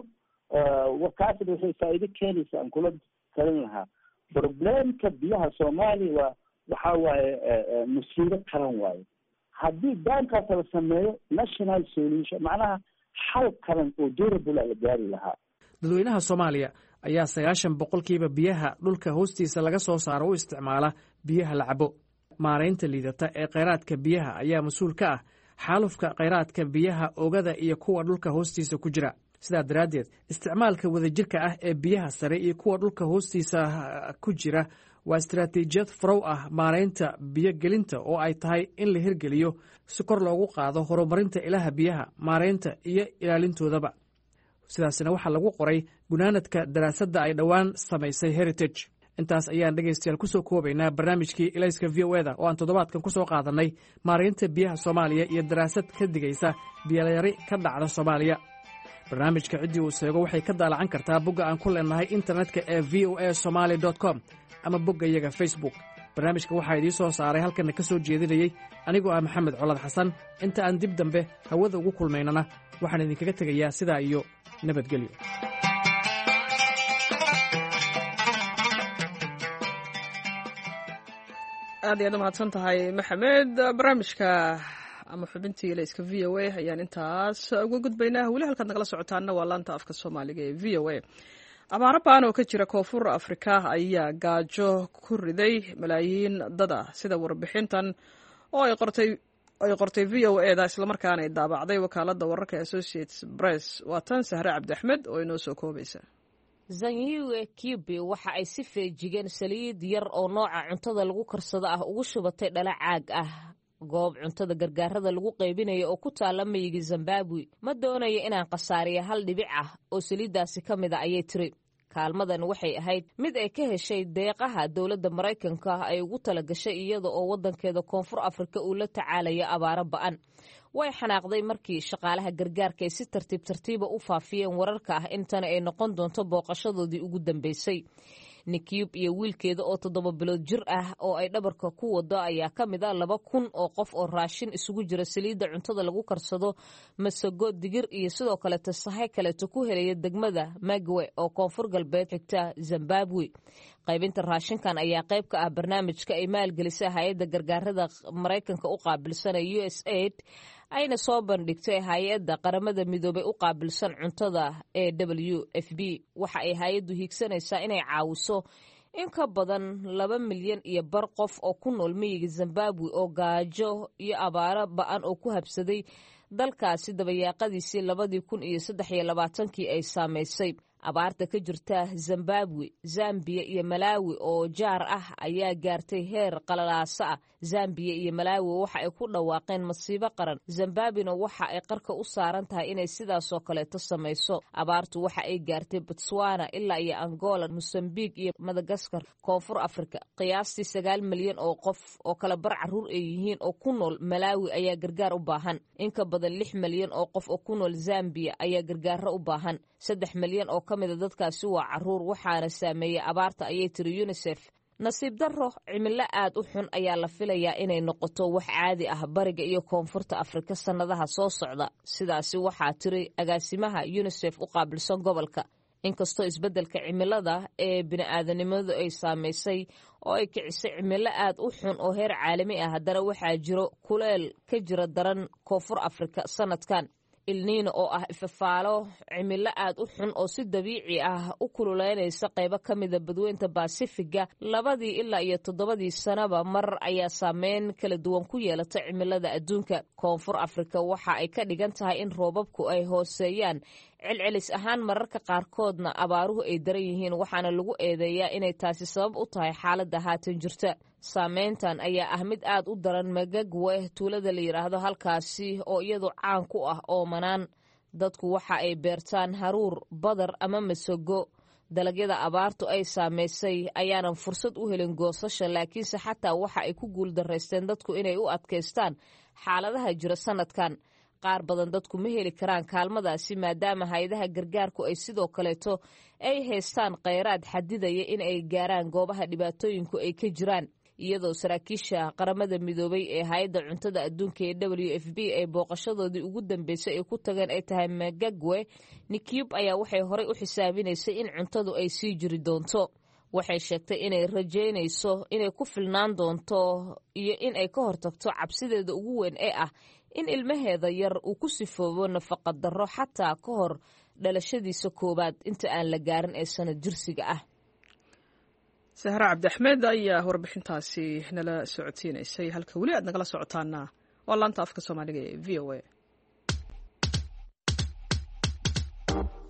kaasna waxay faa'iido keenaysa aan kula talin lahaa. problemka biyaha soomaaliya waa waxaa waaye musiibo qaran waaye. haddii daankaas la sameeyo national solution macnaha xal qaran oo durable la gaari lahaa. dadweynaha soomaaliya ayaa sagaashan boqolkiiba biyaha dhulka hoostiisa laga soo saaro u isticmaala biyaha la cabo. maaraynta liidata ee kheyraadka biyaha ayaa mas-uul ka ah xaalufka kheyraadka biyaha oogada iyo kuwa dhulka hoostiisa ku jira. sidaa daraaddeed isticmaalka wadajirka ah ee biyaha sare iyo kuwa dhulka hoostiisa ku jira waa istaraatiijiyad farow ah maaraynta biyogelinta oo ay tahay in la hirgeliyo si kor loogu qaado horumarinta ilaha biyaha maaraynta iyo ilaalintoodaba sidaasina waxaa lagu qoray gunaanadka daraasadda ay dhowaan samaysay heritage intaas ayaan dhegaystayaal ku soo koobaynaa barnaamijkii ilayska v o eda oo aan toddobaadkan ku soo qaadannay maaraynta biyaha soomaaliya iyo daraasad ka digaysa biyolayari ka dhacda soomaaliya barnaamijka ciddii uu seego waxay ka daalacan kartaa bogga aan ku leenahay internetka ee v o a somaali dot com ama bogga iyaga facebook barnaamijka waxaa idiin soo saaray halkanna ka soo jeedinayey anigoo ah maxamed colad xasan inta aan dib dambe hawada ugu kulmaynana waxaan idinkaga tegayaa sidaa iyo nabadgelyo aad iyaad u mahadsan tahay maxamed barnaamijka ama xubintii ilayska v o a ayaan intaas uga gudbaynaa weli halkaad nagala socotaana waa laanta afka soomaaliga ee v o a abaaro baan oo ka jira koonfur afrika ayaa gaajo ku riday malaayiin dad ah sida warbixintan oo ay qortay ay qortay v o eda islamarkaana ay daabacday wakaaladda wararka associates press waa tan sahre cabdi axmed oo inoo soo koobaysa zanyiwe kibi waxa ay si feejigeen saliid yar oo nooca cuntada lagu karsado ah ugu shubatay dhala caag ah goob cuntada gargaarada lagu qaybinayo oo ku taala miyiga Zimbabwe ma doonayo inaan qasaariyo hal dhibic ah oo saliidaasi ka mid ah ayay tiri kaalmadan waxay ahayd mid ay ka heshay deeqaha dowladda Mareykanka ay ugu tala gashay iyada oo wadankeeda koonfur Afrika uu la tacaalayo abaaro ba'an way xanaaqday markii shaqaalaha gargaarka ay si tartiib tartiiba u faafiyeen wararka ah intana ay noqon doonto booqashadoodii ugu dambeysay Nikiyub iyo wiilkeeda oo toddoba bilood jir ah oo ay dhabarka ku wado ayaa ka mid ah laba kun oo qof oo raashin isugu jira saliidda cuntada lagu karsado masago digir iyo sidoo kale tasahay kaleeto ku helaya degmada Magwe oo koonfur galbeed xigta Zimbabwe qaybinta raashinkan ayaa qayb ka ah barnaamijka ay maalgelisay hay'adda gargaarada Mareykanka u qaabilsan U S A I D ayna soo bandhigtay hay'adda qaramada midoobay u qaabilsan cuntada ee W F P waxa ay hay'addu hiigsanaysaa inay caawiso in ka badan laba milyan iyo bar qof oo ku nool miyiga Zimbabwe oo gaajo iyo abaaro ba'an oo ku habsaday dalkaasi dabayaaqadiisii labadii kun iyo saddex iyo labaatankii ay saameysay abaarta ka jirta Zimbabwe, Zambia iyo Malawi oo jaar ah ayaa gaartay heer qalalaasa ah. Zambia iyo Malawi waxa ay ku dhawaaqeen masiibo qaran. Zimbabwe-na waxa ay qarka u saaran tahay inay sidaas oo kaleeto samayso. Abaartu waxa ay gaartay Botswana ilaa iyo Angola, Mozambique iyo Madagascar, Koonfur Afrika. Qiyaastii sagaal milyan oo qof oo kala bar caruur ay yihiin oo ku nool Malawi ayaa gargaar u baahan. In ka badan lix milyan oo qof oo ku nool Zambia ayaa gargaar u baahan. saddex milyan oo ka mid ah dadkaasi waa caruur waxaana saameeyay abaarta ayay tiri UNICEF. nasiib darro cimilo aad u xun ayaa la filayaa inay noqoto wax caadi ah bariga iyo koonfurta Afrika sanadaha soo socda. Sidaasi waxaa tiri agaasimaha UNICEF u qaabilsan gobolka. Inkastoo isbeddelka cimilada ee bini'aadanimadu ay saameysay oo ay kicisay cimilo aad u xun oo heer caalami ah, haddana waxaa jiro kuleel ka jira daran koonfur Afrika sanadkan. El Niño oo ah ifafaalo cimilo aad u xun oo si dabiici ah u kululeynaysa qaybo ka mid ah badweynta Pacifiga labadii ilaa iyo toddobadii sanaba mar ayaa saameyn kala duwan ku yeelata cimilada adduunka. Koonfur Afrika waxa ay ka dhigan tahay in roobabku ay hooseeyaan celcelis ahaan mararka qaarkoodna abaaruhu ay daran yihiin, waxaana lagu eedeeyaa inay taasi sabab u tahay xaaladda haatan jirta. Saameyntan ayaa ah mid aad u daran Magagwe, tuulada la yiraahdo halkaasi oo iyadu caan ku ah oomanaan. Dadku waxa ay beertaan haruur, badar ama masago. Dalagyada abaartu ay saameysay ayaanan fursad u helin goosasho, laakiinse xataa waxa ay ku guuldareysteen dadku inay u adkaystaan xaaladaha jira sanadkan. Qaar badan dadku ma heli karaan kaalmadaasi maadaama hay'adaha gargaarku ay sidoo kaleeto ay haystaan kheyraad xadidaya in ay gaaraan goobaha dhibaatooyinku ay ka jiraan. Iyadoo saraakiisha qaramada midoobay ee hay'adda cuntada adduunka ee W F P ay booqashadoodii ugu dambeysay ay ku tageen ay tahay Magagwe, Nikiyub ayaa waxay horey u xisaabinaysay in cuntadu ay sii jiri doonto. Waxay sheegtay inay rajaynayso inay ku filnaan doonto iyo in ay ka hortagto cabsideeda ugu weyn ee ah in ilmaheeda yar uu ku sifoobo nafaqa darro xataa ka hor dhalashadiisa koowaad inta aan la gaarin ee sanad jirsiga ah. sahra cabdi axmed ayaa warbixintaasi nala socodsiinaysay. halka weli aad nagala socotaana waa laanta afka soomaaliga ee v o a.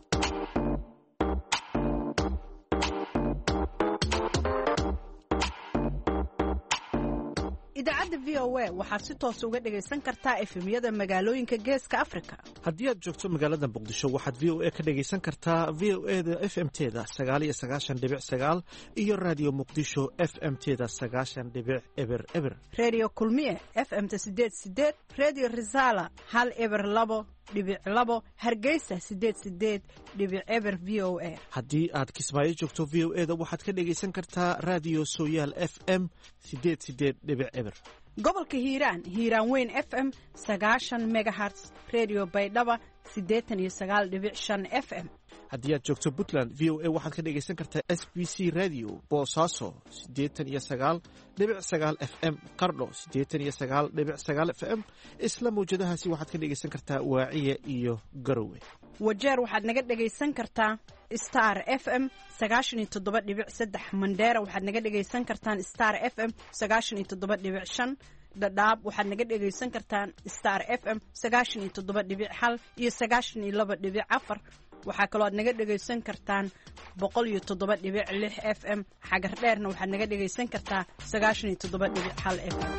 idaacadda v o a waxaad si toos uga dhagaysan kartaa efemyada magaalooyinka geeska afrika. haddii aad joogto magaalada muqdisho waxaad v o a ka dhagaysan kartaa v o e da f m teda sagaal iyo sagaashan dhibic sagaal iyo radio muqdisho f m teda sagaashan dhibic eber eber. redio kulmiye f m ta sideed sideed, redio risala hal eber labo dhibic labo, hargeysa sideed sideed dhibic eber v o a. haddii aad kismaayo joogto v o e da waxaad ka dhagaysan kartaa radio sooyaal f m sideed sideed dhibic eber. gobolka hiiraan hiiraan weyn f m sagaashan megahertz, redio baydhaba siddeetan iyo sagaal dhibic shan f m. haddii aad joogto puntland v o a waxaad ka dhagaysan kartaa s b c radio boosaaso siddeetan iyo sagaal dhibic sagaal f m, qardho siddeetan iyo sagaal dhibic sagaal f m. isla mawjadahaasi waxaad ka dhagaysan kartaa waaciya iyo garowe. wajeer waxaad naga dhagaysan kartaa star f m sagaashan iyo toddoba dhibic saddex, mandheera waxaad naga dhagaysan kartaan star f m sagaashan iyo toddoba dhibic shan, dhadhaab waxaad naga dhagaysan kartaan star f m sagaashan iyo toddoba dhibic hal iyo sagaashan iyo laba dhibic afar. waxaa kaloo aad naga dhagaysan kartaan boqol iyo toddoba dhibic lix f m. xagar dheerna waxaad naga dhagaysan kartaa sagaashan iyo toddoba dhibic hal f m.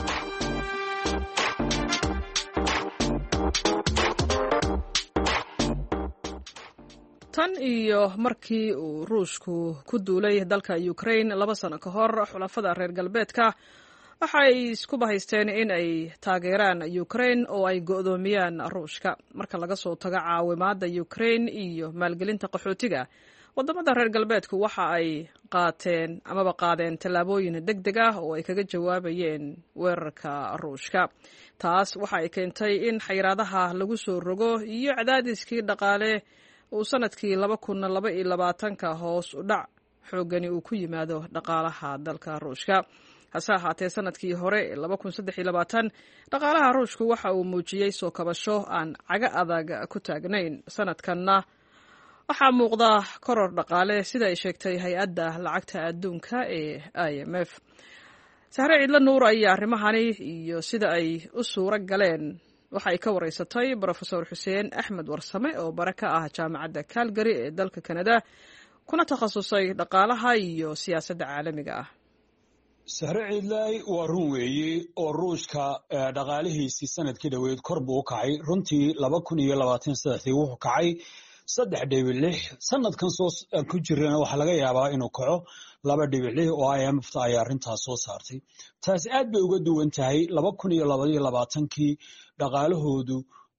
tan iyo markii uu ruushku ku duulay dalka Ukraine laba sano ka hor, xulafada reer galbeedka waxay isku bahaysteen in ay taageeraan Ukraine oo ay go'doomiyaan Ruushka. marka laga soo tago caawimaadda Ukraine iyo maalgelinta qaxootiga, wadamada reer galbeedku waxa ay qaateen amaba qaadeen tallaabooyin degdeg ah oo ay kaga jawaabayeen weerarka Ruushka. taas waxa ay keentay in xayiraadaha lagu soo rogo iyo cadaadiskii dhaqaale uu sanadkii laba kun laba iyo labaatan ka hoos u dhac xoogani uu ku yimaado dhaqaalaha dalka Ruushka. hase ahaatee sanadkii hore ee laba kun saddex iyo labaatan dhaqaalaha Ruushku waxa uu muujiyey soo kabasho aan caga adag ku taagnayn. sanadkanna waxaa muuqda koror dhaqaale sida ay sheegtay hay-adda lacagta adduunka ee I M F. sahre ciidla nuur ayaa arrimahani iyo sida ay u suura galeen waxa ay ka wareysatay Professor Xuseen Axmed Warsame oo bare ka ah jaamacadda Calgary ee dalka Canada, kuna takhasusay dhaqaalaha iyo siyaasadda caalamiga ah. sahre ciidlay waa run weeye oo ruushka dhaqaalihiisii sanadkii dhoweed kor buu u kacay. runtii laba kun iyo labaatan saddexdii wuxuu kacay saddex dhibic lix. sanadkan soo ku jirana waxaa laga yaabaa inuu kaco laba dhibic lix oo I M F ta ayaa arrintaas soo saartay. taasi aad bay uga duwan tahay laba kun iyo laba iyo labaatankii dhaqaalahoodu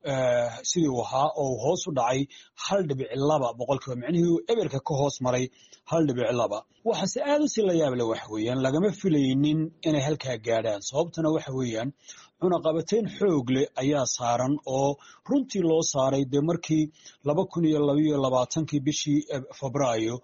sidii uu ahaa oo hoos u dhacay hal dhibic laba boqolkiiba, micnihii eberka ka hoos maray hal dhibic laba. waxaase aad u si la yaab leh waxa weeyaan lagama filaynin inay halkaa gaadhaan. sababtana waxa weeyaan cunaqabateyn xoog leh ayaa saaran oo runtii loo saaray dee markii laba kun iyo laba iyo labaatankii bishii febraayo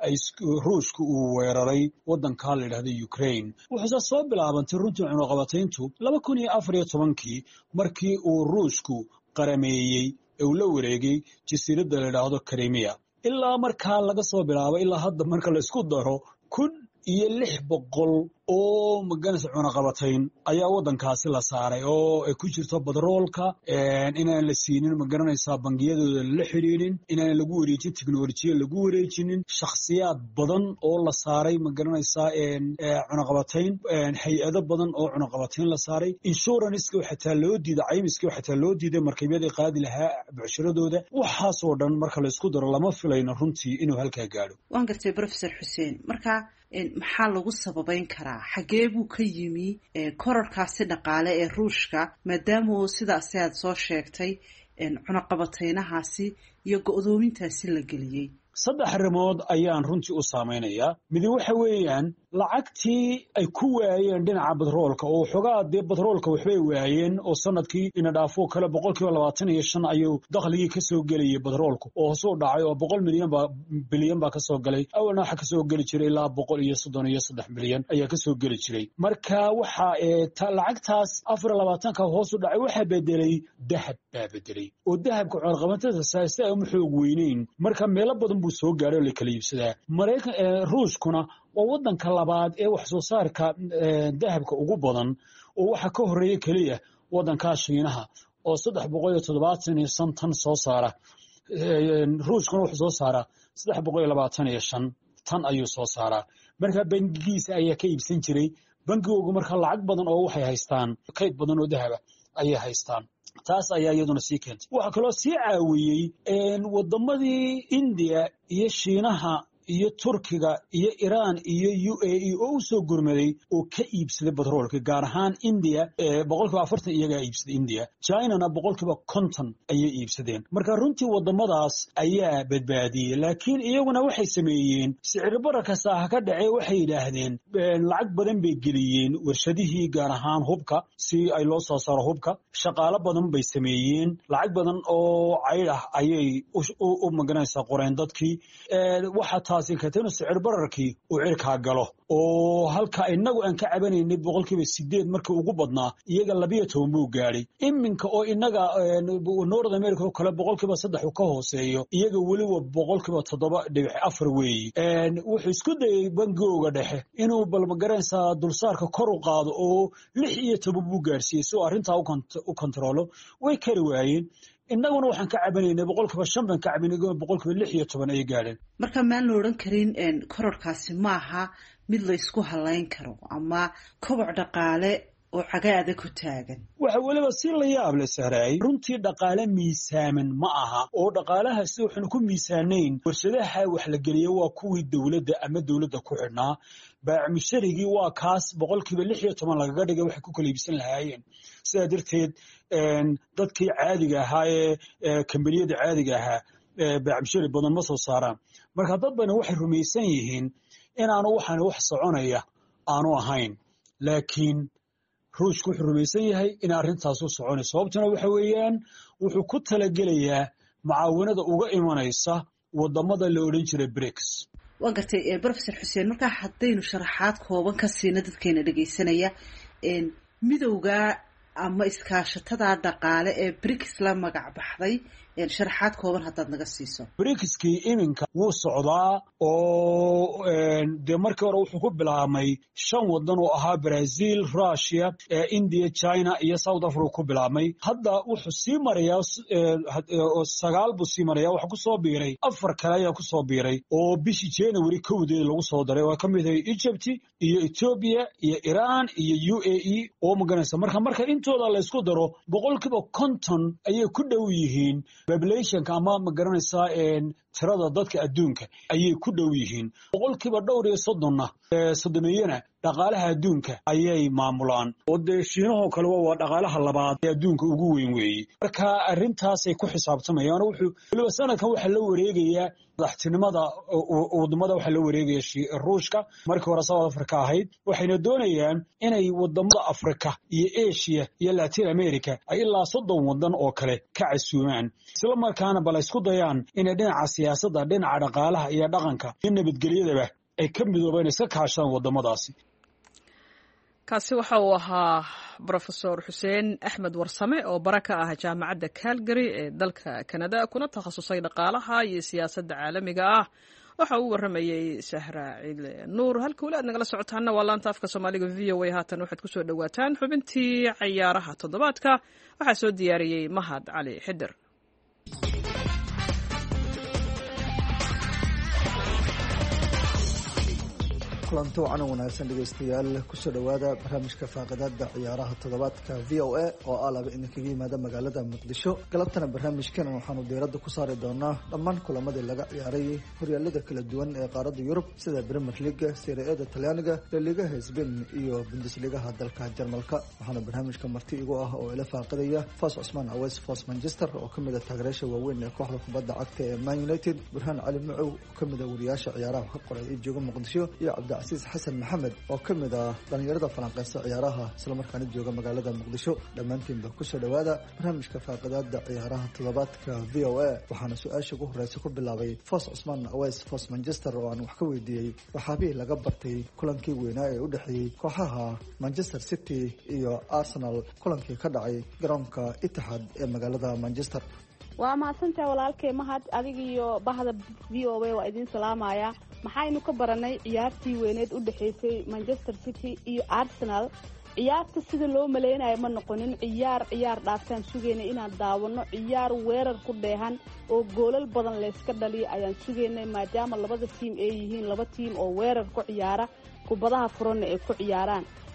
ruushka uu weeraray wadankaa la yidhahda Ukraine. wuxuuse soo bilaabantay runtii cunaqabateyntu laba kun iyo afar iyo tobankii markii uu ruushku qarameeyey ee uu la wareegay jasiiradda la yidhaahdo Crimea. ilaa markaa laga soo bilaabo ilaa hadda marka la isku daro kun iyo lix boqol oo maganaysa cunaqabatayn ayaa wadankaasi la saaray oo ay ku jirto badroolka, inaan la siinin magaranaysaa bangiyadooda la xiriirin, inaan lagu wareejin teknolojiya lagu wareejinin, shakhsiyaad badan oo la saaray magaranaysaa cunaqabatayn, hay-ado badan oo cunaqabatayn la saaray, inshuranska xataa loo diiday, caymiska xataa loo diiday markabyadii qaadi lahaa bucshiradooda. waxaasoo dhan marka la isku daro lama filayno runtii inuu halkaa gaadho. waan gartay Professor Xuseen, marka maxaa lagu sababayn karaa? xagee buu ka yimi kororkaasi dhaqaale ee ruushka maadaama uu sidaasi aad soo sheegtay cunaqabataynahaasi iyo go'doomintaasi la geliyey? saddex arrimood ayaan runtii u saamaynayaa. midi waxa weeyaan lacagtii ay ku waayeen dhinaca batroolka oo xogaa dee batroolka waxbay waayeen oo sanadkii ina dhaafoo kale boqolkiiba labaatan iyo shan ayuu dakhligii kasoo gelayay batroolku oo hoos u dhacay oo boqol milyan baa bilyan baa kasoo galay. awalna waxa kasoo geli jiray ilaa boqol iyo soddon iyo saddex bilyan ayaa kasoo geli jiray. marka waxa lacagtaas afar iyo labaatanka hoos u dhacay waxaa bedelay dahab baa bedelay oo dahabka cunaqabatada saasi ay uma xoog weyneyn. marka meelo badan buu soo gaaray oo la kala iibsadaa. maraykan ruushkuna waa wadanka labaad ee wax soo saarka dahabka ugu badan oo waxa ka horeeya keliya wadanka Shiinaha oo saddex boqol iyo toddobaatan iyo shan tan soo saara. ruushkuna wuxuu soo saaraa saddex boqol iyo labaatan iyo shan tan ayuu soo saaraa. marka bangigiisa ayaa ka iibsan jiray bangigoogu marka lacag badan oo waxay haystaan kayd badan oo dahaba ayay haystaan. taas ayaa iyaduna sii keentay. waxaa kaloo sii caawiyey wadamadii India iyo Shiinaha iyo Turkiga iyo Iran iyo U A E oo u soo gurmaday oo ka iibsaday batroolka, gaar ahaan India boqolkiiba afartan iyagaa iibsaday India, China-na boqolkiiba konton ayay iibsadeen. marka runtii wadamadaas ayaa badbaadiyey, laakiin iyaguna waxay sameeyeen sicir bararka saaha ka dhacay, waxay yidhaahdeen lacag badan bay geliyeen warshadihii, gaar ahaan hubka, si ay loo soo saaro hubka. shaqaalo badan bay sameeyeen, lacag badan oo cayd ah ayay u maganaysaa qoreen dadkii. waxa taasi katana sicir bararkii uu cirkaa galo, oo halka inagu aan ka cabanaynay boqolkiiba sideed markii ugu badnaa, iyaga labiyo toban buu gaadhay. iminka oo inaga North America oo kale boqolkiiba saddex uu ka hooseeyo, iyaga weliba boqolkiiba toddoba dhibic afar weeye. wuxuu isku dayay bangigooga dhexe inuu balmagaranaysaa dulsaarka kor u qaado oo lix iyo toban buu gaarsiiyey si uu arrintaa u kontaroolo. way kari waayeen. innaguna waxaan ka cabanaynay boqolkiiba shan baan ka cabanay, boqolkiiba lix iyo toban ayay gaadheen. marka maan la odhan karin kororkaasi maaha mid la isku halayn karo ama koboc dhaqaale oo cagaada ku taagan. waxa weliba si la yaab leh Sahraay, runtii dhaqaale miisaaman ma aha, oo dhaqaalahaasi waxaanu ku miisaanayn. warshadaha wax la geliya waa kuwii dowladda ama dowladda ku xidhnaa. baacimusharigii waa kaas boqolkiiba lix iyo toban lagaga dhigay waxay ku kala iibsan lahaayeen. sidaa darteed dadkii caadiga ahaa ee kambaniyada caadiga ahaa baacimushari badan ma soo saaraan. marka dad badan waxay rumaysan yihiin inaanu waxaan wax soconaya aanu ahayn, laakiin ruushku wuxuu rumaysan yahay in arrintaas u soconayso. sababtuna waxa weeyaan wuxuu ku talagelayaa mucaawinada uga imanaysa wadamada la odhan jiray BRICS. waa gartay professor xuseen, markaa haddaynu sharaxaad kooban ka siina dadkeena dhegaysanaya midowga ama iskaashatada dhaqaale ee BRICS la magac baxday, sharaxaad kooban haddaad naga siiso. BRICS-kii iminka wuu socdaa oo dee markii hore wuxuu ku bilaabmay shan wadan oo ahaa Brazil, Russia, India, China iyo South Africa ku bilaabmay. hadda wuxuu sii marayaa oo sagaal buu sii marayaa. waxa ku soo biiray afar kale ayaa ku soo biiray oo bishii January kowdeeda lagu soo daray, oo ka mid ah Egypt iyo Ethiopia iyo Iran iyo U A E oo maganaysa. marka marka intooda la isku daro boqolkiiba konton ayay ku dhow yihiin populationka ama magaranaysaa tirada dadka adduunka ayay ku dhow yihiin. boqolkiiba dhowr iyo soddonna soddoniyana dhaqaalaha adduunka ayay maamulaan, oo dee Shiinahoo kale waa dhaqaalaha labaad ee adduunka ugu weyn weeye. marka arrintaasay ku xisaabtamayaan. wuxuu weliba sanadkan waxaa la wareegayaa madaxtinimada wadamada, waxaa la wareegaya Ruushka, markii hore South Africa ahayd. waxayna doonayaan inay wadamada Afrika iyo Asia iyo Latin America ay ilaa soddon wadan oo kale ka casuumaan, isla markaana bal isku dayaan inay dhinaca siyaasadda, dhinaca dhaqaalaha iyo dhaqanka iyo nabadgelyadaba ay ka midoobeen, iska kaashadaan wadamadaasi. kaasi waxa uu ahaa Professor Xuseen Axmed Warsame oo bara ka ah jaamacadda Calgary ee dalka Canada, kuna takhasusay dhaqaalaha iyo siyaasadda caalamiga ah. waxa uu waramayay Sahra Ciidle Nuur. halka walaad nagala socotaana waa laanta afka Soomaaliga V O A. haatan waxaad ku soo dhawaataan xubintii ciyaaraha toddobaadka. waxaa soo diyaariyey Mahad Cali Xidir. kulanti wacan wanaagsan dhegaystayaal, kusoo dhowaada barnaamijka faaqadaada ciyaaraha toddobaadka V O A oo ah laba idinkaga yimaada magaalada Muqdisho. galabtana barnaamijkan waxaanu diiradda ku saari doonaa dhammaan kulamadii laga ciyaaray horyaalada kala duwan ee qaaradda Yurub sida Premier League, Serie A Talyaaniga, La Liga Spain iyo Bundesliga dalka Jarmalka. waxaana barnaamijka marti igu ah oo ila faaqadaya Fas Cusmaan Aweys Fas Manchester oo kamid ah taageerayaasha waaweyn ee kooxda kubadda cagta ee Man United, Burhaan Cali Macow oo kamid ah wariyaasha ciyaaraha ka qoray ee jooga Muqdisho, iyo Cabdicasiis Xasan Maxamed oo kamid ah dhalinyarada falanqeysa ciyaaraha isla markaana jooga magaalada Muqdisho. dhammaantiinba kusoo dhowaada barnaamijka faaqadaada ciyaaraha toddobaadka V O A. waxaana su-aasha ugu horeysa ku bilaabay Fas Cusmaan Aweys Fas Manchester oo aan wax ka weydiiyey waxaabihii laga bartay kulankii weynaa ee u dhexeeyey kooxaha Manchester City iyo Arsenal, kulankii ka dhacay garoonka Etihad ee magaalada Manchester. waa mahadsantahay walaalkay Mahad, adiga iyo bahda V O A waa idin salaamaya. maxaynu ka baranay ciyaartii weyneed u dhaxaysay Manchester City iyo Arsenal? ciyaarta sida loo maleynayo ma noqonin ciyaar ciyaar dhaaftaan sugeynay inaan daawano. ciyaar weerar ku dheehan oo goolal badan la iska dhaliyo ayaan sugeynay, maadaama labada tiim ay yihiin laba tiim oo weerar ku ciyaara, kubadaha furana ay ku ciyaaraan.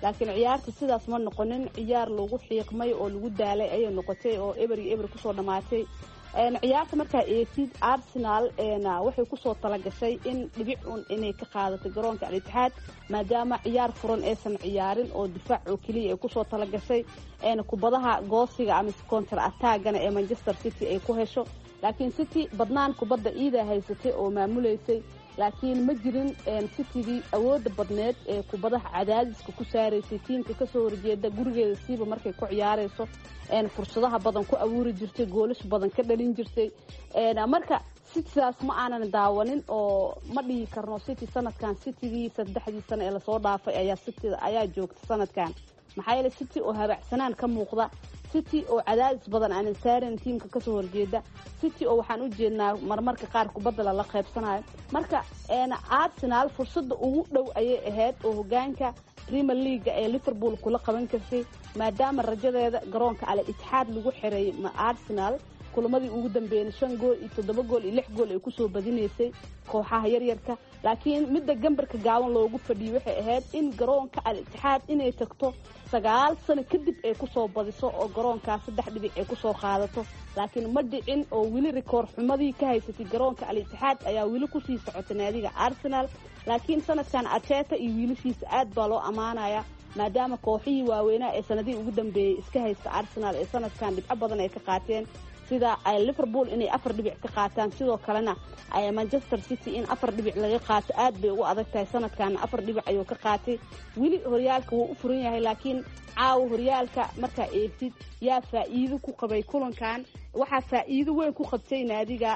laakiin ciyaarta sidaas ma noqonin ciyaar lagu xiiqmay oo lagu daalay ayay noqotay oo eber iyo eber kusoo dhammaatay ciyaarta markaa eegtid Arsenal waxay kusoo talagashay in dhibic un inay ka qaadato garoonka Al-Ittixaad maadaama ciyaar furan aysan ciyaarin oo difaac oo kaliya ay kusoo talagashay kubadaha goosiga ama counter attack-gana ee Manchester City ay ku hesho laakiin City badnaan kubadda iida haysatay oo maamuleysay laakiin ma jirin City awood badneed ee kubadaha cadaadiska ku saareysay tiimka ka soo horjeeda gurigeeda siiba markay ku ciyaareyso een fursadaha badan ku abuuri jirtay goolash badan ka dhalin jirtay een marka Citydaas ma aanan daawanin oo ma dhigi karno City sanadkan City saddexdii sano ee la soo dhaafay ayaa City ayaa joogta sanadkan maxaa yeelay City oo habacsanaan ka muuqda City oo cadaadis badan aan saarin tiimka ka soo horjeeda City oo waxaan u jeednaa marmarka qaar kubadda la qaybsanayo marka een Arsenal fursada ugu dhow ayay ahayd oo hogaanka Premier League ee Liverpool kula qaban kartay maadaama rajadeeda garoonka Al-Ittixaad lagu xiray ma Arsenal kulamadii ugu dambeeyay shan gool iyo toddoba gool iyo lix gool ay ku soo badinaysay kooxaha yar yarka laakiin midda gambarka gaawan loogu fadhiyay waxay ahayd in garoonka Al-Ittixaad inay tagto sagaal sano kadib ay ku soo badiso oo garoonka saddex dhibic ay ku soo qaadato laakiin ma dhicin oo wili record xumadii ka haysatay garoonka Al-Ittixaad ayaa wili ku sii socotay naadiga Arsenal laakiin sanadkan Arteta iyo wiilashiisa aad baa loo amaanaya maadaama kooxihii waaweynaa ee sanadii ugu dambeeyay iska haysta Arsenal ee sanadkan dhibco badan ay ka qaateen sida ay Liverpool inay afar dhibic ka qaataan sidoo kalena ay Manchester City in afar dhibic laga qaato aad bay ugu adag tahay sanadkan afar dhibic ayuu ka qaatay wili horyaalka wuu u furan yahay laakiin caaw horyaalka marka eegtid yaa faa'iido ku qabay kulankan waxa faa'iido weyn ku qabtay naadiga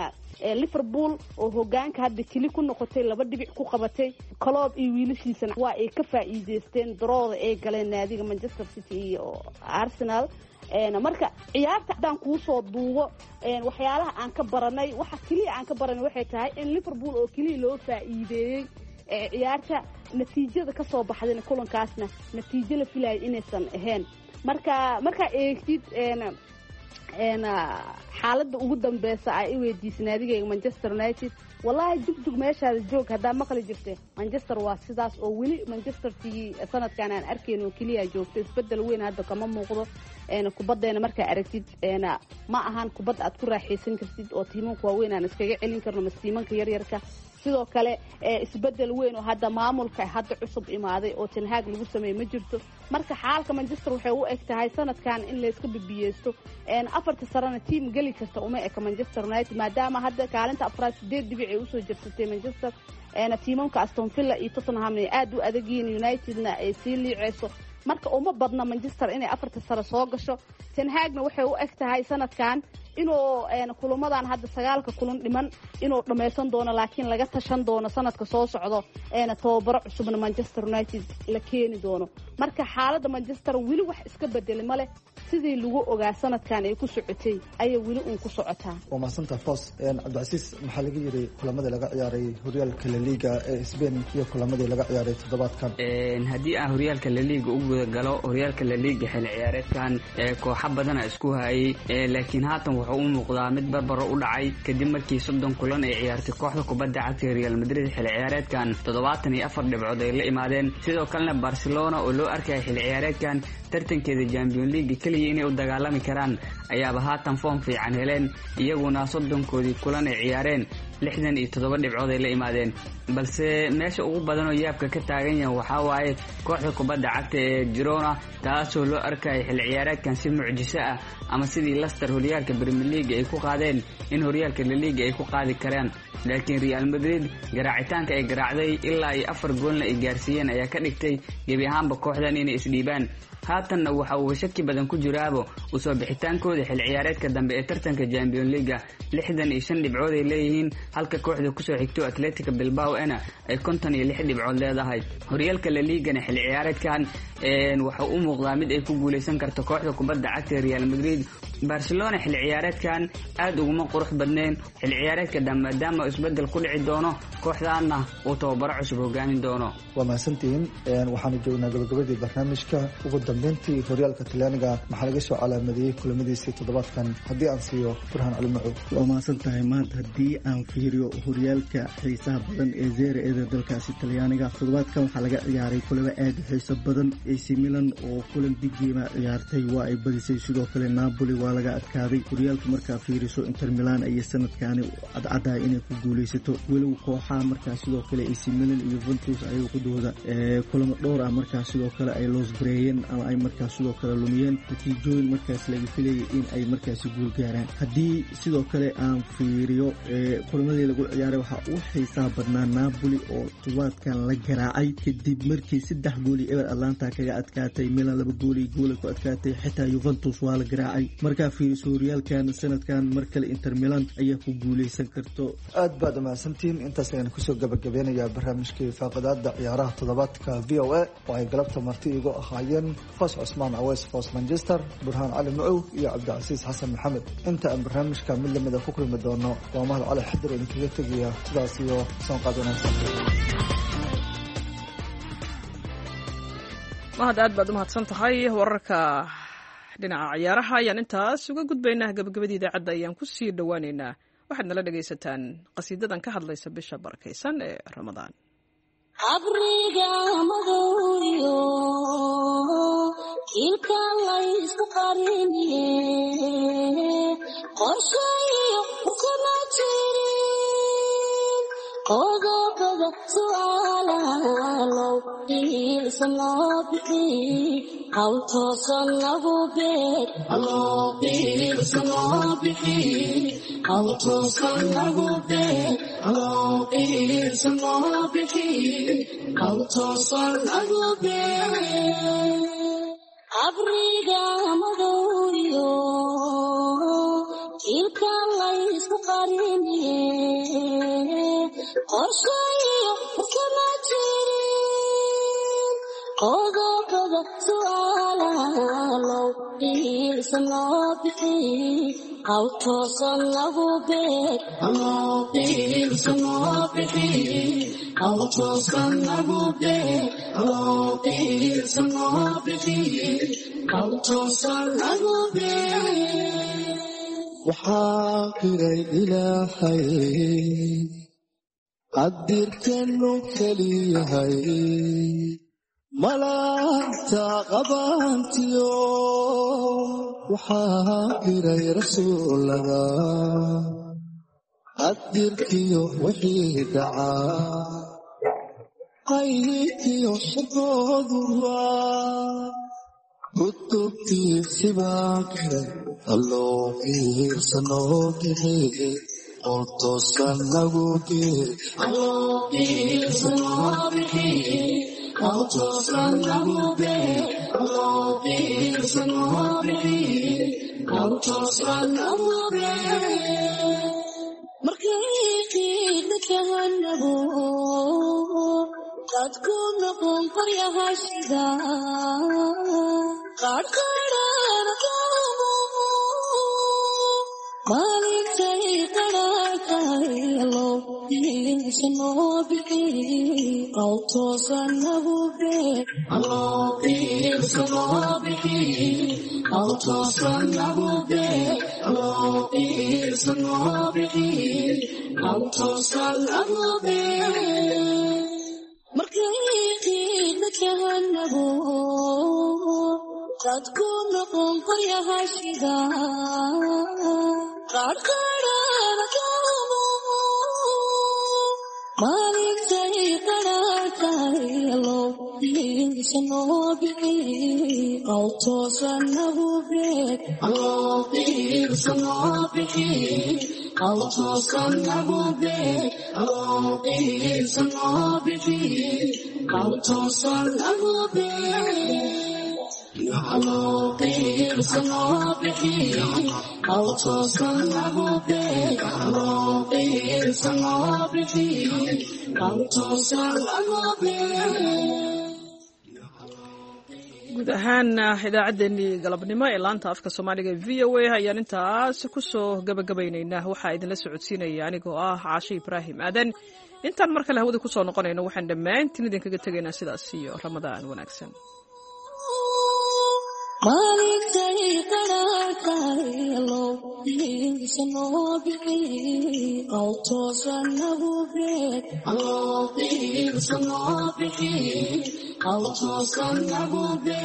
ee Liverpool oo hogaanka hadda kili ku noqotay laba dhibic ku qabatay Klopp iyo wiilashiisana waa ay ka faa'iideysteen darooda ay galeen naadiga Manchester City iyo Arsenal een marka ciyaarta hadaan ku soo duubo een waxyaalaha aan ka baranay waxa kaliya aan ka baranay waxay tahay in Liverpool oo kaliya loo faa'iideeyay ee ciyaarta natiijada ka soo baxday kulankaasna natiijo la filayay inaysan ahayn marka marka eegtid een een xaaladda ugu dambaysa ay weydiisnaadiga Manchester United wallahi dugdug meeshaada joog hadaa maqli jirtay Manchester waa sidaas oo wili Manchester tii sanadkan aan arkeyno kaliya joogtay isbedel weyn hadda kama muuqdo een kubadeena marka aragtid een ma ahan kubad aad ku raaxaysan kartid oo tiimanka waaweyn aan iskaga celin karno mastiimanka yar yarka sidoo kale isbedel weyn oo hadda maamulka hadda cusub imaaday oo Ten Hag lagu sameeyay ma jirto marka xaalka Manchester waxay u eg tahay sanadkan in la iska bibiyeysto een afarta sarana team gali karta uma eka Manchester United maadaama hadda kaalinta afraad sideed dhibic ay u soo jirsatay Manchester een tiimanka Aston Villa iyo Tottenham ay aad u adag yihiin Unitedna ay sii liiceyso marka uma badna Manchester inay afarta sare soo gasho Ten Hagna waxay u eg tahay sanadkan inuu een kulamadan hadda sagaalka kulan dhiman inuu dhameysan doono laakiin laga tashan doono sanadka soo socdo een tababaro cusubna Manchester United la keeni doono marka xaaladda Manchester wili wax iska bedelay male sidii lagu ogaa sanadkan ay ku socotay ay wili uu ku socotaa oo maasanta Foss een Cabdicasiis maxaa laga yiri kulamada laga ciyaaray horyaalka La Liga ee Spain iyo kulamada laga ciyaaray toddobaadkan een hadii aan horyaalka La Liga ugu guda galo horyaalka La Liga xil ciyaareedkan ee kooxo badan isku hayay laakiin haatan wuxuu u muuqdaa mid barbaro u dhacay kadib markii soddon kulan ay ciyaartay kooxda kubadda cagta Real Madrid xil ciyaareedkan toddobaatan iyo afar dhibcood ay la imaadeen sidoo kalena Barcelona oo loo arkay xil ciyaareedkan tartankeeda Champions League kaliya inay u dagaalami karaan ayaaba haatan form fiican heleen iyaguna soddonkoodii kulan ay ciyaareen lixdan iyo toddoba dhibcood ay la imaadeen balse meesha ugu badan oo yaabka ka taagan yahay waxa waaye kooxda kubadda cagta ee Girona taasoo loo arkay xil ciyaareedkan si mucjiso ah ama sidii Leicester horyaalka Premier League ay ku qaadeen in horyaalka La Liga ay ku qaadi karaan laakiin Real Madrid garaacitaanka ay garaacday ilaa iyo afar goolna ay gaarsiiyeen ayaa ka dhigtay gebi ahaanba kooxdan inay isdhiibaan haatanna waxa uu shaki badan ku jiraabo u soo bixitaankooda xil ciyaareedka dambe ee tartanka Champions League lixdan iyo shan dhibcood ay leeyihiin halka kooxda ku soo xigto Atletico Bilbao ana ay konton iyo lix dhibcood leedahay horyaalka La Liga xil ciyaareedkan een waxa uu muuqdaa mid ay ku guuleysan karto kooxda kubadda cagta Real Madrid barcelona xilli ciyaareedkan aad uguma qurux badnayn xilli ciyaareedka dhan maadaama isbedel ku dhici doono kooxdaana uu tababaro cusub hogaamin doono. waa mahadsantihiin waxaanu joognaa gabagabadii barnaamijka ugu dambeyntii horyaalka talyaaniga maxaa laga soo calaamadeeyey kulamadiisii toddobaadkan haddii aan siiyo burhaan cali macow. waa mahadsan tahay maanta haddii aan fiiriyo horyaalka xiisaha badan ee zeere eeda dalkaasi talyaaniga toddobaadkan waxaa laga ciyaaray kulamo aad u xiiso badan. ac milan oo kulan bigiima ciyaartay waa ay badisay, sidoo kale napoli waa laga adkaaday. horyaalka markaa fiiriso inter milan ayay sanadkaani cadcadahay inay ku guulaysato, weliba kooxaha markaa sidoo kale ac milan iyo juventus ayay qudooda kulamo dhowr ah markaa sidoo kale ay loos gareeyeen ama ay markaa sidoo kale lumiyeen natiijooyin markaas laga filayay in ay markaasi guul gaaraan. haddii sidoo kale aan fiiriyo kulamadii lagu ciyaaray waxaa u xiisaha badnaa napoli oo toddobaadkan la garaacay kadib markii saddex gooli eber atlanta kaga adkaatay, milan laba gooli goola ku adkaatay, xitaa juventus waa la garaacay. markaa fiiriso horyaalkan sanadkan mar kale inter milan ayaa ku guuleysan karto. aad baad umahadsantihiin. intaas ayaan kusoo gabagabeynayaa barnaamijkii faaqidaada ciyaaraha toddobaadka v o a oo ay galabta marti igu ahaayeen foos cusmaan aweys foos manchester, burhaan cali macow iyo cabdicasiis xasan maxamed. inta aan barnaamijka mid lamida ku kulmi doono waa mahad cali xadir idinkaga tegaya sidaas iyo soonqaad wanaagsan. mahad aad baad umahadsan tahay. wararka dhinaca ciyaaraha ayaan intaas uga gudbaynaa. gabagabadii idaacadda ayaan ku sii dhowaaneynaa. waxaad nala dhegaysataan qasiidadan ka hadlaysa bisha barakaysan ee ramadaan. abriga madowyo kiilka laysku qariniye qorshayo kuma jirin qodobada su'aalaalow qiilsanoo bixi hawl toosan lagu beer aloo qiilsanoo bixi hawl toosan lagu beer aloo qiilsanoo bixi hawl toosan lagu beer abriga madowyo kiilka laysku qariniye qorshayo kuma jirin qodobada su'aalaalow qiilsanoo bixi hawl toosan lagu beer aloo qiilsanoo bixi hawl toosan lagu beer aloo qiilsanoo bixi hawl toosan lagu beer waxaa qiray ilaahay qadirkanu keliyahay malaa'igta qabantiyo waxaa qiray rasuulada qadirkiyo wixii dhacaa qaybkiyo shaqooduwa kutubtiisibaa qiray alloo qiirsanoo bixi hawl toosan lagu beer aloo qiilsanoo bixi hawl toosan lagu beer aloo qiilsanoo bixi hawl toosan lagu beer markay qiidna jahannabo dadku noqon qaryahashida qaadhqaadhaana kaamu maalintay qadhaatay aloo qiilsanoo bixi hawl toosan lagu beer aloo qiilsanoo bixi hawl toosan lagu beer aloo qiilsanoo bixi hawl toosan lagu beer markay qiidna jahannabo dadku noqon qaryahashida qaadhqaadhaana kaamu maalintay qadhaatay aloo qiilsanoo bixi hawl toosan lagu beer aloo qiilsanoo bixi hawl toosan lagu beer aloo qiilsanoo bixi hawl toosan lagu beer aloo qiilsanoo bixi hawl toosan lagu beer aloo qiilsanoo bixi hawl toosan lagu beer guud ahaan idaacaddeenii galabnimo ee laanta afka soomaaliga v o a ayaan intaas ku soo gabagabaynaynaa waxaa idinla socodsiinaya anigoo ah caashe ibraahim aadan intaan mar kale hawada ku soo noqonayno waxaan dhammaantiin idinkaga tegaynaa sidaas iyo ramadaan wanaagsan maalintay qaraarkaylo iisanoobi awtoosannagu beed aloo iisanoobi awtoosannagu beed